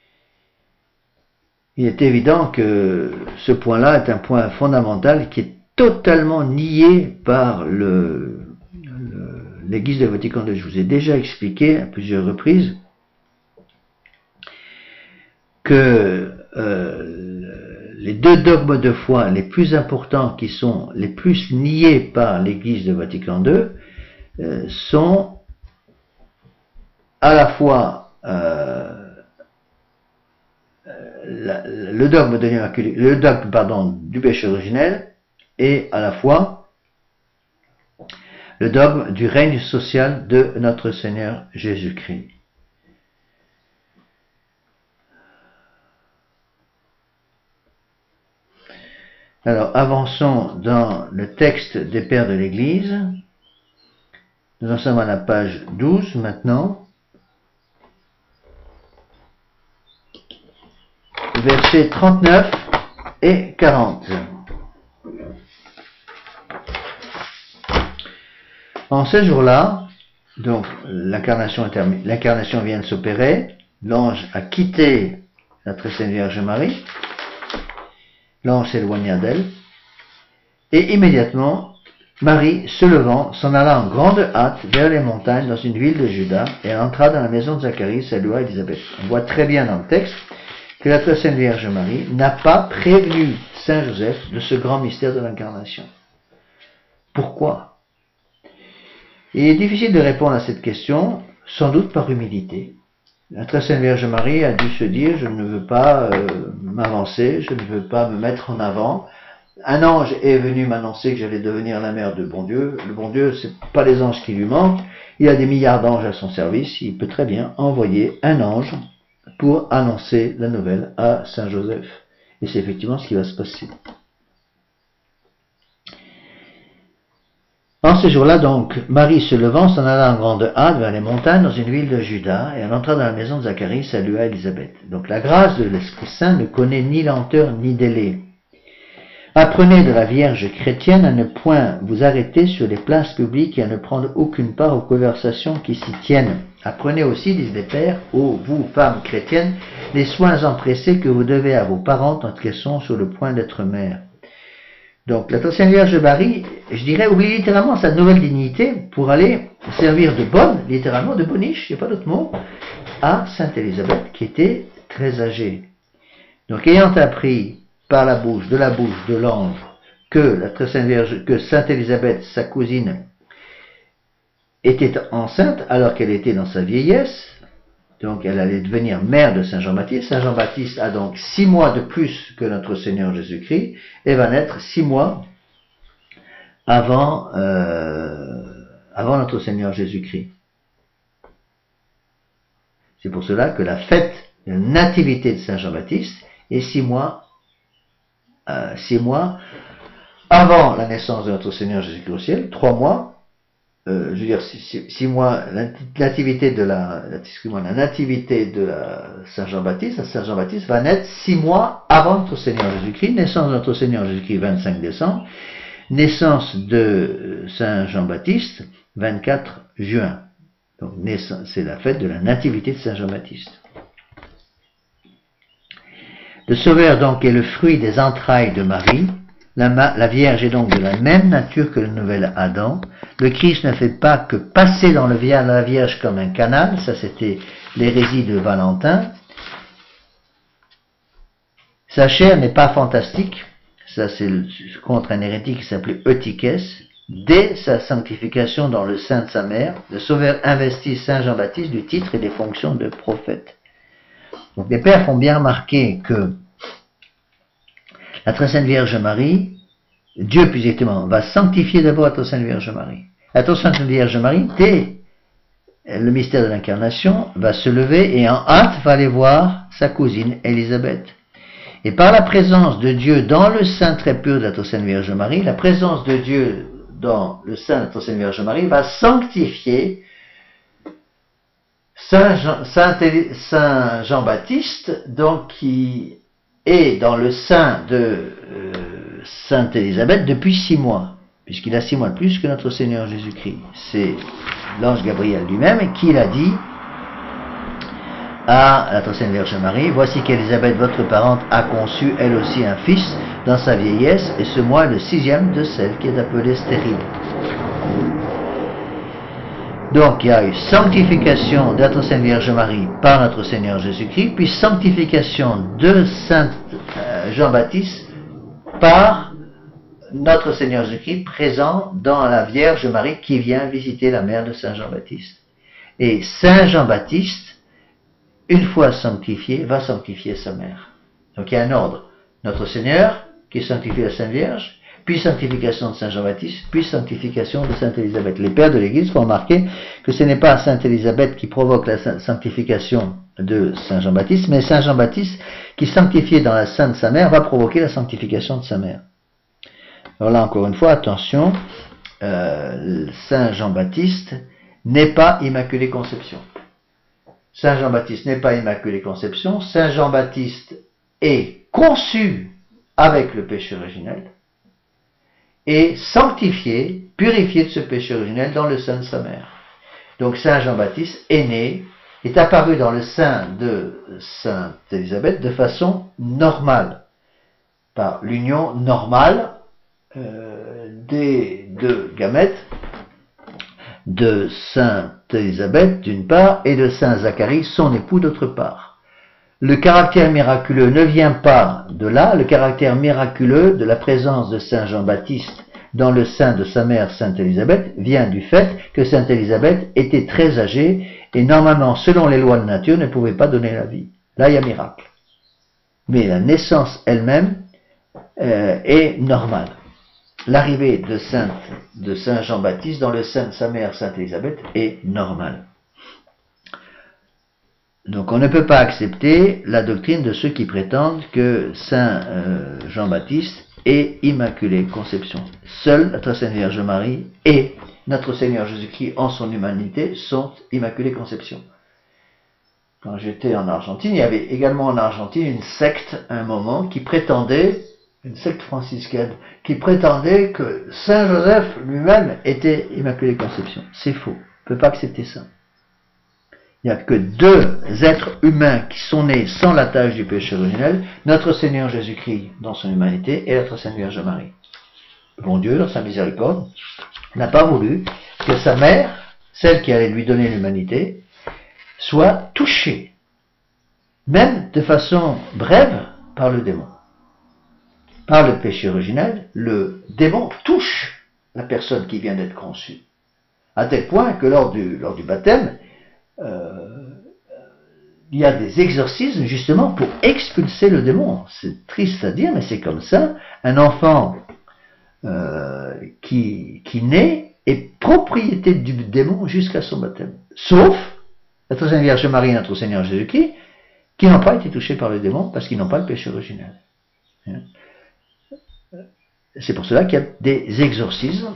Il est évident que ce point-là est un point fondamental qui est totalement nié par l'Église de Vatican II. Je vous ai déjà expliqué à plusieurs reprises que les deux dogmes de foi les plus importants, qui sont les plus niés par l'Église de Vatican II, sont à la fois le dogme de l'Immaculée, du péché originel, et à la fois le dogme du règne social de notre Seigneur Jésus-Christ. Alors, avançons dans le texte des Pères de l'Église. Nous en sommes à la page 12 maintenant. Versets 39 et 40. En ces jours-là, donc l'incarnation vient de s'opérer, l'ange a quitté la très sainte Vierge Marie, l'ange s'éloigna d'elle, et immédiatement, Marie, se levant, s'en alla en grande hâte vers les montagnes dans une ville de Juda, et elle entra dans la maison de Zacharie, salua Élisabeth. On voit très bien dans le texte que la très sainte Vierge Marie n'a pas prévenu Saint Joseph de ce grand mystère de l'incarnation. Pourquoi? Il est difficile de répondre à cette question, sans doute par humilité. La très sainte Vierge Marie a dû se dire, je ne veux pas m'avancer, je ne veux pas me mettre en avant. Un ange est venu m'annoncer que j'allais devenir la mère de bon Dieu. Le bon Dieu, c'est pas les anges qui lui manquent. Il a des milliards d'anges à son service. Il peut très bien envoyer un ange pour annoncer la nouvelle à Saint Joseph. Et c'est effectivement ce qui va se passer. En ces jours-là, donc, Marie se levant s'en alla en grande hâte vers les montagnes dans une ville de Juda, et elle entra dans la maison de Zacharie, salua Élisabeth. Donc la grâce de l'Esprit Saint ne connaît ni lenteur ni délai. Apprenez de la Vierge chrétienne à ne point vous arrêter sur les places publiques et à ne prendre aucune part aux conversations qui s'y tiennent. Apprenez aussi, disent les pères, ô vous, femmes chrétiennes, les soins empressés que vous devez à vos parentes quand elles sont sur le point d'être mères. Donc la très sainte Vierge Marie, je dirais, oublie littéralement sa nouvelle dignité pour aller servir de bonne, littéralement de boniche, il n'y a pas d'autre mot, à Sainte Élisabeth qui était très âgée. Donc ayant appris par la bouche de l'ange que la très sainte Vierge, que Sainte Élisabeth, sa cousine, était enceinte alors qu'elle était dans sa vieillesse, donc elle allait devenir mère de Saint Jean-Baptiste. Saint Jean-Baptiste a donc 6 mois de plus que notre Seigneur Jésus-Christ et va naître 6 mois avant notre Seigneur Jésus-Christ. C'est pour cela que la fête de la nativité de Saint Jean-Baptiste est 6 mois avant la naissance de notre Seigneur Jésus-Christ au ciel, 3 mois. Je veux dire, 6 mois, la nativité de Saint Jean-Baptiste, Saint Jean-Baptiste va naître 6 mois avant notre Seigneur Jésus-Christ, naissance de notre Seigneur Jésus-Christ 25 décembre, naissance de Saint Jean-Baptiste 24 juin. Donc, c'est la fête de la nativité de Saint Jean-Baptiste. Le Sauveur donc est le fruit des entrailles de Marie. La Vierge est donc de la même nature que le nouvel Adam. Le Christ ne fait pas que passer dans la Vierge comme un canal, ça c'était l'hérésie de Valentin. Sa chair n'est pas fantastique, ça c'est contre un hérétique qui s'appelait Eutychès. Dès sa sanctification dans le sein de sa mère, le Sauveur investit Saint Jean-Baptiste du titre et des fonctions de prophète. Donc les pères font bien remarquer que la très sainte Vierge Marie, Dieu plus exactement, va sanctifier d'abord la très sainte Vierge Marie. La très sainte Vierge Marie, dès le mystère de l'incarnation, va se lever et en hâte va aller voir sa cousine Élisabeth. Et par la présence de Dieu dans le sein très pur de la très sainte Vierge Marie, la présence de Dieu dans le sein de la très sainte Vierge Marie va sanctifier Saint Jean-Baptiste, donc qui est dans le sein de Sainte Élisabeth depuis 6 mois, puisqu'il a 6 mois de plus que notre Seigneur Jésus-Christ. C'est l'ange Gabriel lui-même qui l'a dit à la très sainte Vierge Marie: voici qu'Élisabeth, votre parente, a conçu elle aussi un fils dans sa vieillesse, et ce mois est le 6e de celle qui est appelée stérile. Donc il y a eu sanctification de la très sainte Vierge Marie par notre Seigneur Jésus-Christ, puis sanctification de Saint Jean-Baptiste par notre Seigneur Jésus-Christ présent dans la Vierge Marie qui vient visiter la mère de Saint Jean-Baptiste. Et Saint Jean-Baptiste, une fois sanctifié, va sanctifier sa mère. Donc il y a un ordre. Notre Seigneur qui sanctifie la Sainte Vierge, puis sanctification de Saint Jean-Baptiste, puis sanctification de Sainte Élisabeth. Les pères de l'Église font remarquer que ce n'est pas Sainte Élisabeth qui provoque la sanctification de Saint Jean-Baptiste, mais Saint Jean-Baptiste qui, sanctifié dans la sein de sa mère, va provoquer la sanctification de sa mère. Alors là, encore une fois, attention, Saint Jean-Baptiste n'est pas Immaculée Conception. Saint Jean-Baptiste n'est pas Immaculée Conception. Saint Jean-Baptiste est conçu avec le péché originel et sanctifié, purifié de ce péché originel dans le sein de sa mère. Donc Saint Jean-Baptiste est né, est apparu dans le sein de Sainte Élisabeth de façon normale, par l'union normale des deux gamètes de Sainte Élisabeth d'une part et de Saint Zacharie, son époux, d'autre part. Le caractère miraculeux ne vient pas de là, le caractère miraculeux de la présence de Saint Jean-Baptiste dans le sein de sa mère Sainte Élisabeth vient du fait que Sainte Élisabeth était très âgée et normalement, selon les lois de nature, ne pouvait pas donner la vie. Là, il y a miracle. Mais la naissance elle-même est normale. L'arrivée de Saint Jean-Baptiste dans le sein de sa mère Sainte Élisabeth est normale. Donc on ne peut pas accepter la doctrine de ceux qui prétendent que Saint Jean-Baptiste est Immaculée Conception. Seule la très sainte Vierge Marie et notre Seigneur Jésus-Christ en son humanité sont Immaculée Conception. Quand j'étais en Argentine, il y avait également en Argentine une secte à un moment qui prétendait, une secte franciscaine, qui prétendait que Saint Joseph lui-même était Immaculée Conception. C'est faux. On ne peut pas accepter ça. Il n'y a que 2 êtres humains qui sont nés sans la tâche du péché originel, notre Seigneur Jésus-Christ dans son humanité et la très sainte Vierge Marie. Bon Dieu, dans sa miséricorde, n'a pas voulu que sa mère, celle qui allait lui donner l'humanité, soit touchée, même de façon brève, par le démon. Par le péché originel, le démon touche la personne qui vient d'être conçue, à tel point que lors du baptême, il y a des exorcismes justement pour expulser le démon. C'est triste à dire, mais c'est comme ça. Un enfant qui naît est propriété du démon jusqu'à son baptême. Sauf la très sainte Vierge Marie et notre Seigneur Jésus-Christ, qui n'ont pas été touchés par le démon parce qu'ils n'ont pas le péché originel. C'est pour cela qu'il y a des exorcismes.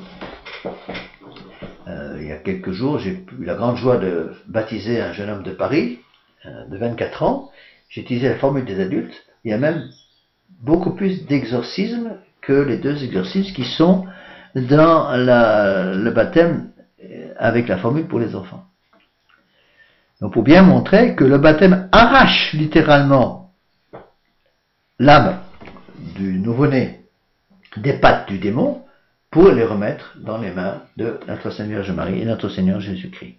Il y a quelques jours, j'ai eu la grande joie de baptiser un jeune homme de Paris, de 24 ans. J'ai utilisé la formule des adultes. Il y a même beaucoup plus d'exorcismes que les 2 exorcismes qui sont dans le baptême avec la formule pour les enfants. Donc pour bien montrer que le baptême arrache littéralement l'âme du nouveau-né des pattes du démon pour les remettre dans les mains de notre Sainte Vierge Marie et notre Seigneur Jésus-Christ.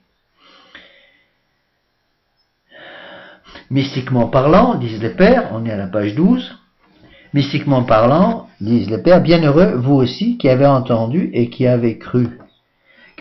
Mystiquement parlant, disent les pères, on est à la page 12, mystiquement parlant, disent les pères, bienheureux vous aussi qui avez entendu et qui avez cru.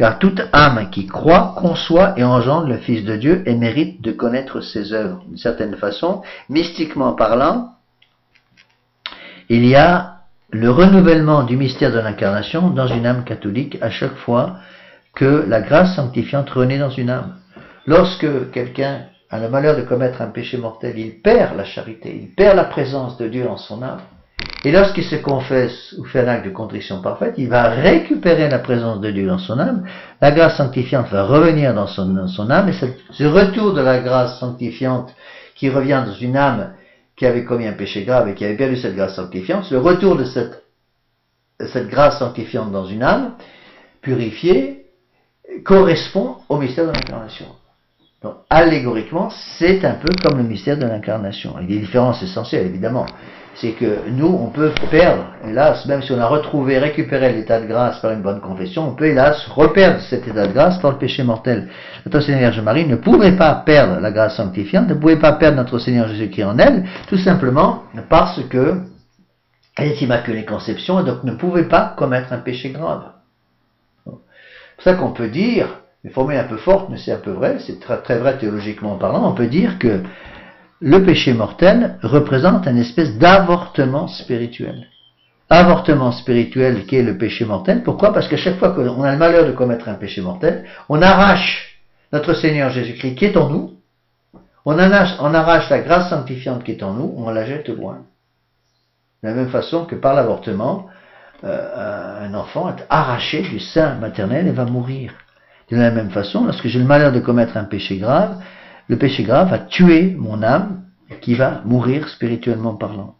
Car toute âme qui croit, conçoit et engendre le Fils de Dieu et mérite de connaître ses œuvres. D'une certaine façon, mystiquement parlant, il y a le renouvellement du mystère de l'incarnation dans une âme catholique à chaque fois que la grâce sanctifiante renaît dans une âme. Lorsque quelqu'un a le malheur de commettre un péché mortel, il perd la charité, il perd la présence de Dieu en son âme. Et lorsqu'il se confesse ou fait un acte de contrition parfaite, il va récupérer la présence de Dieu dans son âme, la grâce sanctifiante va revenir dans son âme, et ce retour de la grâce sanctifiante qui revient dans une âme qui avait commis un péché grave et qui avait perdu cette grâce sanctifiante, le retour de cette grâce sanctifiante dans une âme purifiée correspond au mystère de l'incarnation. Donc, allégoriquement, c'est un peu comme le mystère de l'incarnation. Il y a des différences essentielles, évidemment. C'est que nous, on peut perdre, hélas, même si on a récupéré l'état de grâce par une bonne confession, on peut, hélas, reperdre cet état de grâce par le péché mortel. Notre Seigneur Vierge Marie ne pouvait pas perdre la grâce sanctifiante, ne pouvait pas perdre notre Seigneur Jésus-Christ en elle, tout simplement parce que elle est Immaculée Conception et donc ne pouvait pas commettre un péché grave. C'est pour ça qu'on peut dire, une formule un peu forte, mais c'est un peu vrai, c'est très, très vrai théologiquement parlant, on peut dire que le péché mortel représente une espèce d'avortement spirituel. Avortement spirituel qui est le péché mortel. Pourquoi? Parce qu'à chaque fois qu'on a le malheur de commettre un péché mortel, on arrache notre Seigneur Jésus-Christ qui est en nous, on arrache la grâce sanctifiante qui est en nous, on la jette loin. De la même façon que par l'avortement, un enfant est arraché du sein maternel et va mourir. De la même façon, lorsque j'ai le malheur de commettre un péché grave, le péché grave va tuer mon âme qui va mourir spirituellement parlant.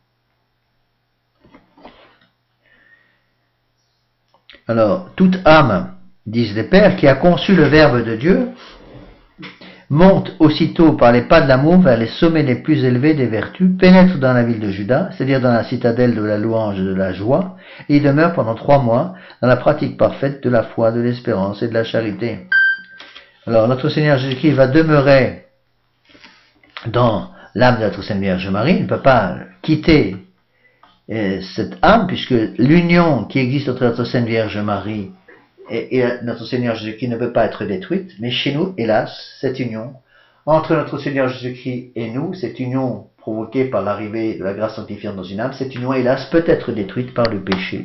Alors, toute âme, disent les pères, qui a conçu le Verbe de Dieu, monte aussitôt par les pas de l'amour vers les sommets les plus élevés des vertus, pénètre dans la ville de Juda, c'est-à-dire dans la citadelle de la louange et de la joie, et y demeure pendant 3 mois dans la pratique parfaite de la foi, de l'espérance et de la charité. Alors, notre Seigneur Jésus-Christ va demeurer dans l'âme de notre Sainte Vierge Marie, il ne peut pas quitter cette âme, puisque l'union qui existe entre notre Sainte Vierge Marie et notre Seigneur Jésus-Christ ne peut pas être détruite, mais chez nous, hélas, cette union entre notre Seigneur Jésus-Christ et nous, cette union provoquée par l'arrivée de la grâce sanctifiante dans une âme, cette union, hélas, peut être détruite par le péché.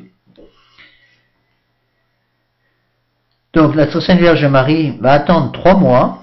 Donc, notre Sainte Vierge Marie va attendre 3 mois,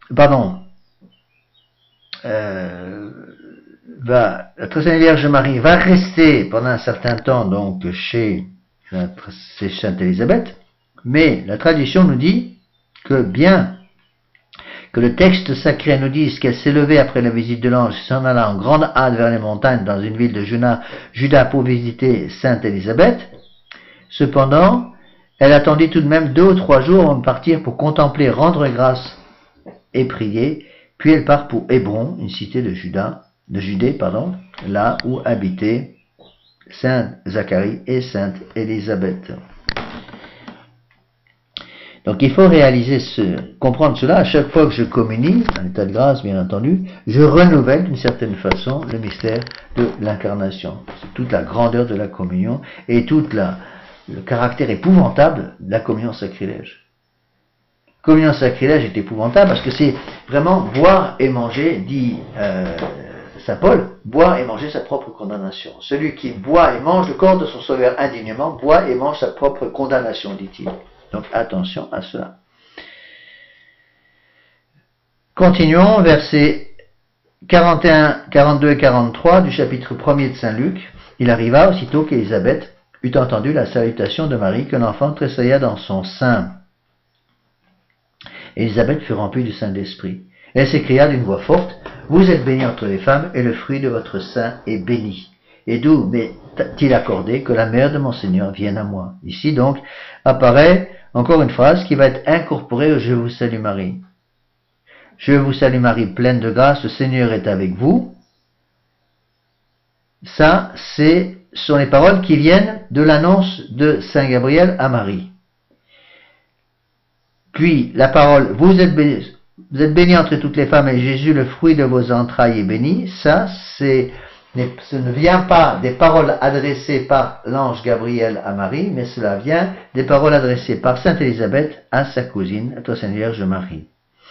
notre Sainte Vierge Marie va rester pendant un certain temps donc chez Sainte Élisabeth, mais la tradition nous dit que bien que le texte sacré nous dise qu'elle s'est levée après la visite de l'ange, s'en alla en grande hâte vers les montagnes dans une ville de Juda pour visiter Sainte Élisabeth, cependant, elle attendit tout de même 2 ou 3 jours avant de partir pour contempler, rendre grâce et prier, puis elle part pour Hébron, une cité de Judée, là où habitaient Saint Zacharie et Sainte Élisabeth. Donc il faut comprendre cela, à chaque fois que je communie, en état de grâce bien entendu, je renouvelle d'une certaine façon le mystère de l'incarnation. C'est toute la grandeur de la communion et tout le caractère épouvantable de la communion sacrilège. La communion sacrilège est épouvantable parce que c'est vraiment boire et manger, dit Saint Paul, boire et manger sa propre condamnation. Celui qui boit et mange le corps de son sauveur indignement, boit et mange sa propre condamnation, dit-il. Donc attention à cela. Continuons, versets 41, 42 et 43 du chapitre 1er de Saint Luc. Il arriva aussitôt qu'Élisabeth eut entendu la salutation de Marie, que l'enfant tressailla dans son sein. Élisabeth fut remplie du Saint-Esprit. Elle s'écria d'une voix forte, « Vous êtes bénie entre les femmes, et le fruit de votre sein est béni. Et d'où m'est-il accordé que la mère de mon Seigneur vienne à moi ?» Ici donc apparaît encore une phrase qui va être incorporée au « Je vous salue Marie ». « Je vous salue Marie, pleine de grâce, le Seigneur est avec vous ». Ça, sont les paroles qui viennent de l'annonce de Saint Gabriel à Marie. Puis la parole « Vous êtes bénie entre toutes les femmes et Jésus, le fruit de vos entrailles, est béni ». Ça, c'est ce ne vient pas des paroles adressées par l'ange Gabriel à Marie, mais cela vient des paroles adressées par Sainte Élisabeth à sa cousine, à Très Sainte Vierge Marie.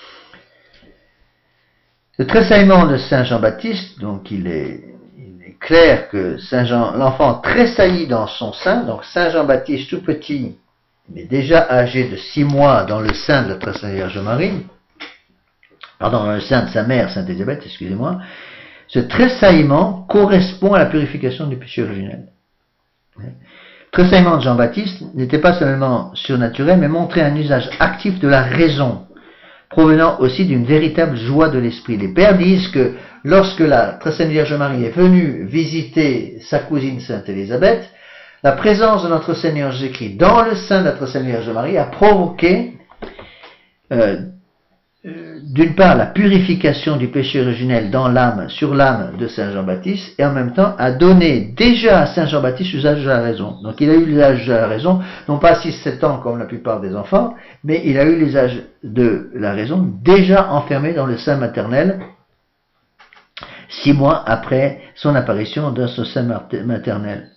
Le tressaillement de Saint Jean-Baptiste, donc il est clair que l'enfant tressaillit dans son sein, donc Saint Jean-Baptiste tout petit, mais déjà âgé de 6 mois dans le sein de la Très Sainte Vierge Marie, dans le sein de sa mère, Sainte Élisabeth, excusez-moi, ce tressaillement correspond à la purification du péché originel. Le tressaillement de Jean-Baptiste n'était pas seulement surnaturel, mais montrait un usage actif de la raison, provenant aussi d'une véritable joie de l'esprit. Les pères disent que lorsque la Très Sainte Vierge Marie est venue visiter sa cousine Sainte Élisabeth, la présence de notre Seigneur Jésus-Christ dans le sein de la Très Sainte Vierge Marie a provoqué d'une part la purification du péché originel dans l'âme, sur l'âme de Saint Jean-Baptiste, et en même temps a donné déjà à Saint Jean-Baptiste l'usage de la raison. Donc il a eu l'usage de la raison, non pas 6-7 ans comme la plupart des enfants, mais il a eu l'usage de la raison déjà enfermé dans le sein maternel, 6 mois après son apparition dans ce sein maternel.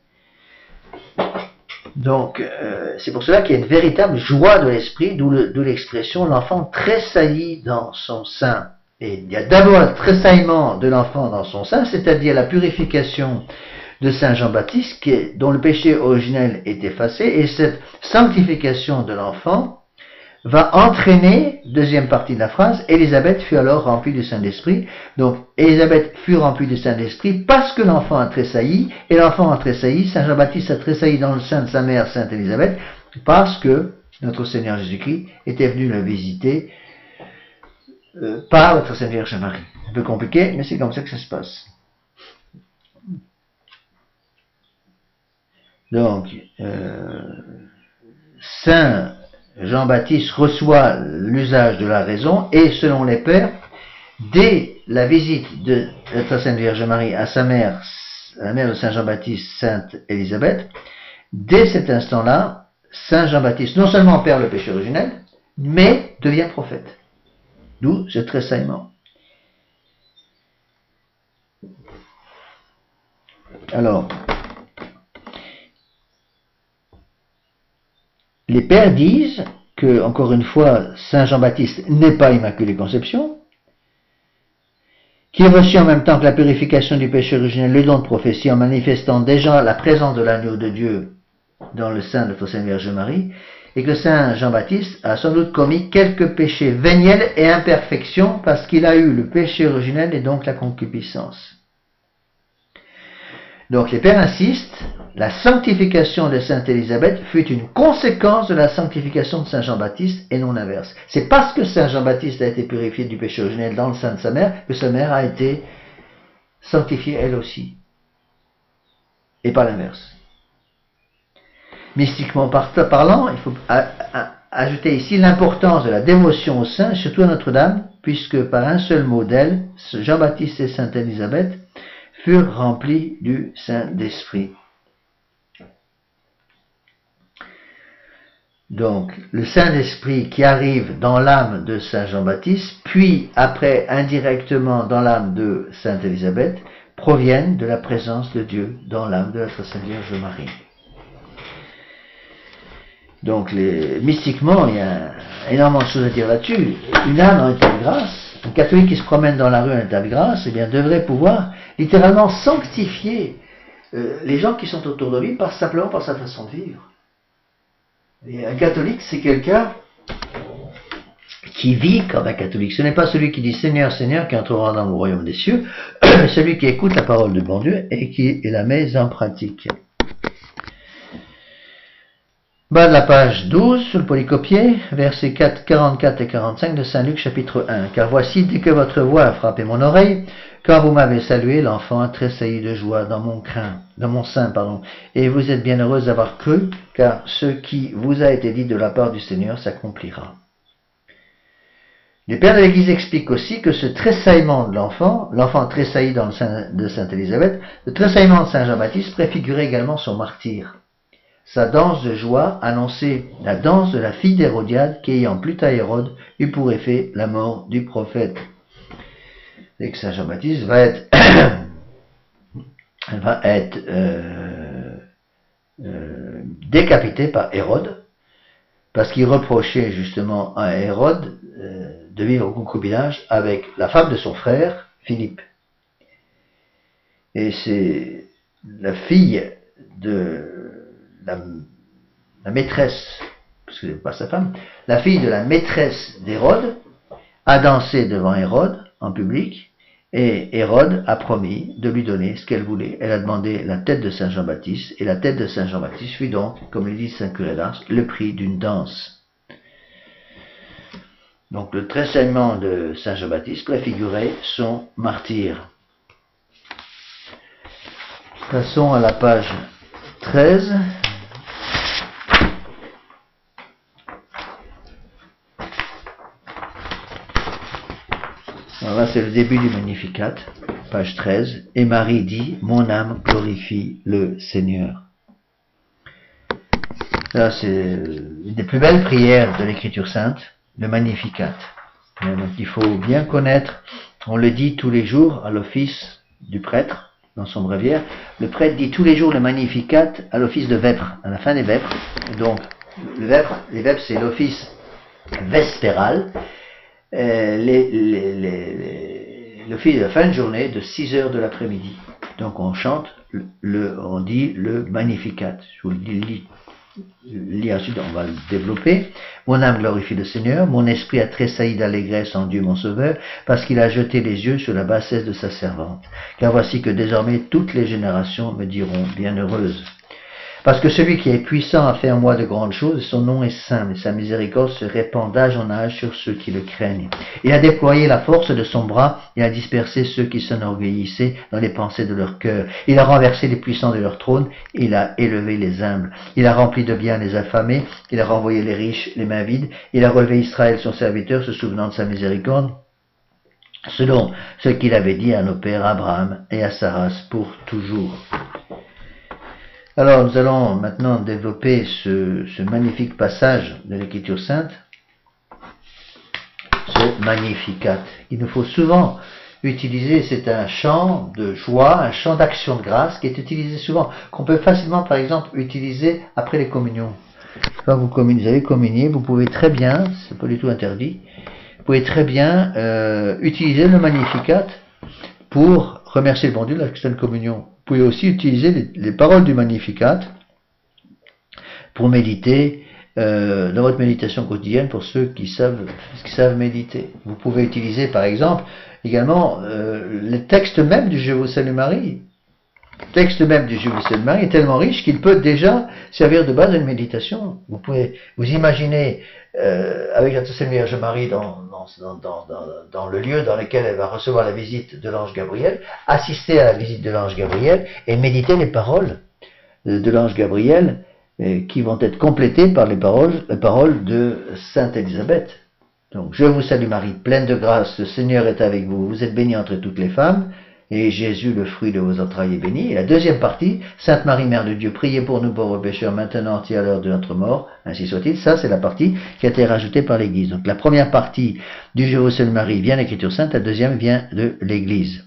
Donc, c'est pour cela qu'il y a une véritable joie de l'esprit, d'où l'expression « l'enfant tressaillit dans son sein ». Et il y a d'abord le tressaillement de l'enfant dans son sein, c'est-à-dire la purification de Saint Jean-Baptiste, dont le péché originel est effacé, et cette sanctification de l'enfant va entraîner, deuxième partie de la phrase, Élisabeth fut alors remplie du Saint-Esprit. Donc, Élisabeth fut remplie du Saint-Esprit parce que l'enfant a tressailli, et l'enfant a tressailli, Saint Jean-Baptiste a tressailli dans le sein de sa mère, Sainte Élisabeth, parce que notre Seigneur Jésus-Christ était venu le visiter par notre Sainte Vierge Marie. Un peu compliqué, mais c'est comme ça que ça se passe. Donc, Saint Jean-Baptiste reçoit l'usage de la raison et, selon les pères, dès la visite de la Très Sainte Vierge Marie à sa mère, la mère de Saint Jean-Baptiste, Sainte Élisabeth, dès cet instant-là, Saint Jean-Baptiste non seulement perd le péché originel, mais devient prophète. D'où ce tressaillement. Alors, les pères disent que, encore une fois, Saint Jean-Baptiste n'est pas Immaculée Conception, qu'il reçut en même temps que la purification du péché originel le don de prophétie en manifestant déjà la présence de l'agneau de Dieu dans le sein de la Sainte Vierge Marie, et que Saint Jean-Baptiste a sans doute commis quelques péchés véniels et imperfections parce qu'il a eu le péché originel et donc la concupiscence. Donc les pères insistent, la sanctification de Sainte Élisabeth fut une conséquence de la sanctification de Saint Jean-Baptiste et non l'inverse. C'est parce que Saint Jean-Baptiste a été purifié du péché originel dans le sein de sa mère que sa mère a été sanctifiée elle aussi. Et pas l'inverse. Mystiquement parlant, il faut ajouter ici l'importance de la dévotion au saint, surtout à Notre-Dame, puisque par un seul mot d'elle, Jean-Baptiste et Sainte Élisabeth furent remplis du Saint-Esprit. Donc, le Saint-Esprit qui arrive dans l'âme de Saint Jean-Baptiste, puis après indirectement dans l'âme de Sainte Élisabeth, proviennent de la présence de Dieu dans l'âme de la Très Sainte Vierge Marie. Donc, mystiquement, il y a énormément de choses à dire là-dessus. Une âme en état de grâce, un catholique qui se promène dans la rue en état de grâce, eh bien, devrait pouvoir littéralement sanctifier les gens qui sont autour de lui simplement par sa façon de vivre. Et un catholique, c'est quelqu'un qui vit comme un catholique. Ce n'est pas celui qui dit Seigneur, Seigneur qui entrera dans le royaume des cieux, mais celui qui écoute la parole de bon Dieu et qui la met en pratique. Bas de la page 12, sur le polycopier, versets 44 et 45 de Saint Luc chapitre 1. Car voici, dès que votre voix a frappé mon oreille, quand vous m'avez salué, l'enfant a tressailli de joie dans mon sein, et vous êtes bien heureuse d'avoir cru, car ce qui vous a été dit de la part du Seigneur s'accomplira. Les pères de l'Église expliquent aussi que ce tressaillement de l'enfant tressaillit dans le sein de Sainte Élisabeth, le tressaillement de Saint Jean-Baptiste préfigurait également son martyre. Sa danse de joie annonçait la danse de la fille d'Hérodiade qui, ayant plu à Hérode, eut pour effet la mort du prophète. Et que Saint Jean-Baptiste va être elle va être décapitée par Hérode, parce qu'il reprochait justement à Hérode de vivre au concubinage avec la femme de son frère, Philippe. Et c'est la fille de la maîtresse, parce que c'est pas sa femme, la fille de la maîtresse d'Hérode a dansé devant Hérode en public, et Hérode a promis de lui donner ce qu'elle voulait. Elle a demandé la tête de Saint Jean-Baptiste, et la tête de Saint Jean-Baptiste fut donc, comme le dit Saint Curé d'Ars, le prix d'une danse. Donc le tressaillement de Saint Jean-Baptiste préfigurait son martyre. Passons à la page 13. Alors là, c'est le début du Magnificat, page 13. Et Marie dit, mon âme glorifie le Seigneur. Là, c'est une des plus belles prières de l'Écriture sainte, le Magnificat. Donc, il faut bien connaître, on le dit tous les jours à l'office du prêtre, dans son bréviaire. Le prêtre dit tous les jours le Magnificat à l'office de vêpres, à la fin des vêpres. Donc, les vêpres, c'est l'office vespéral. L'office de la fin de journée de 6 heures de l'après-midi. Donc on chante, on dit le Magnificat. Je vous le lis ensuite, on va le développer. Mon âme glorifie le Seigneur, mon esprit a tressailli d'allégresse en Dieu mon Sauveur, parce qu'il a jeté les yeux sur la bassesse de sa servante. Car voici que désormais toutes les générations me diront bienheureuse. Parce que celui qui est puissant a fait en moi de grandes choses, et son nom est saint, et sa miséricorde se répand d'âge en âge sur ceux qui le craignent. Il a déployé la force de son bras, et a dispersé ceux qui s'enorgueillissaient dans les pensées de leur cœur. Il a renversé les puissants de leur trône, il a élevé les humbles. Il a rempli de bien les affamés, il a renvoyé les riches les mains vides, il a relevé Israël son serviteur, se souvenant de sa miséricorde, selon ce qu'il avait dit à nos pères Abraham et à Saras pour toujours. Alors, nous allons maintenant développer ce magnifique passage de l'Écriture sainte, ce Magnificat. Il nous faut souvent utiliser, c'est un chant de joie, un chant d'action de grâce qui est utilisé souvent, qu'on peut facilement, par exemple, utiliser après les communions. Quand vous avez communié, vous pouvez très bien, c'est pas du tout interdit, vous pouvez très bien utiliser le Magnificat pour remercier le bon Dieu de la Sainte Communion. Vous pouvez aussi utiliser les paroles du Magnificat pour méditer dans votre méditation quotidienne pour ceux qui savent méditer. Vous pouvez utiliser par exemple également le texte même du Je vous salue Marie. Le texte même du Je vous salue Marie est tellement riche qu'il peut déjà servir de base à une méditation. Vous pouvez vous imaginer avec la Sainte Vierge Marie dans le lieu dans lequel elle va recevoir la visite de l'ange Gabriel, assister à la visite de l'ange Gabriel et méditer les paroles de l'ange Gabriel qui vont être complétées par les paroles de Sainte Élisabeth. Donc, je vous salue Marie, pleine de grâce, le Seigneur est avec vous, vous êtes bénie entre toutes les femmes, et Jésus, le fruit de vos entrailles, est béni. Et la deuxième partie, Sainte Marie, Mère de Dieu, priez pour nous pauvres pécheurs, maintenant et à l'heure de notre mort, ainsi soit-il. Ça, c'est la partie qui a été rajoutée par l'Église. Donc la première partie du Je vous salue Marie vient de l'Écriture sainte, la deuxième vient de l'Église.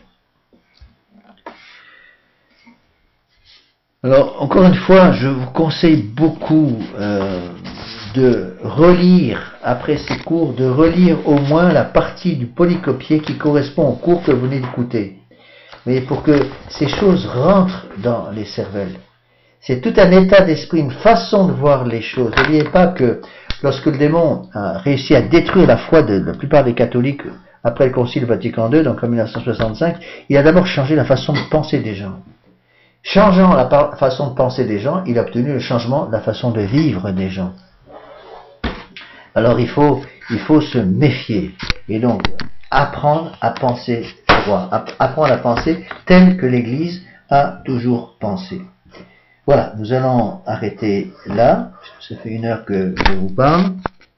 Alors, encore une fois, je vous conseille beaucoup de relire, après ces cours, de relire au moins la partie du polycopier qui correspond au cours que vous venez d'écouter. Mais pour que ces choses rentrent dans les cervelles. C'est tout un état d'esprit, une façon de voir les choses. N'oubliez pas que lorsque le démon a réussi à détruire la foi de la plupart des catholiques après le Concile Vatican II, donc en 1965, il a d'abord changé la façon de penser des gens. Changeant la façon de penser des gens, il a obtenu le changement de la façon de vivre des gens. Alors il faut se méfier et donc apprendre à penser droit, apprendre à penser tel que l'Église a toujours pensé. Voilà, nous allons arrêter là, ça fait 1 heure que je vous parle.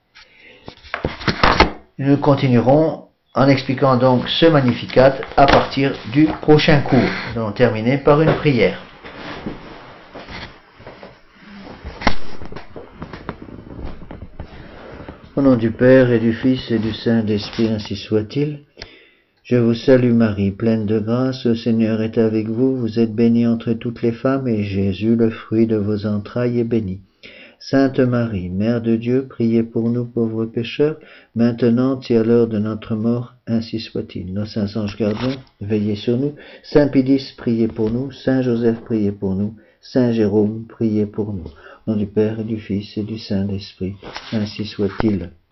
Nous continuerons en expliquant donc ce Magnificat à partir du prochain cours. Nous allons terminer par une prière. Au nom du Père et du Fils et du Saint-Esprit, ainsi soit-il. Je vous salue Marie, pleine de grâce, le Seigneur est avec vous. Vous êtes bénie entre toutes les femmes, et Jésus, le fruit de vos entrailles, est béni. Sainte Marie, Mère de Dieu, priez pour nous pauvres pécheurs, maintenant et à l'heure de notre mort, ainsi soit-il. Nos saints anges gardiens, veillez sur nous. Saint Pédis, priez pour nous. Saint Joseph, priez pour nous. Saint Jérôme, priez pour nous. Au nom du Père et du Fils et du Saint-Esprit, ainsi soit-il.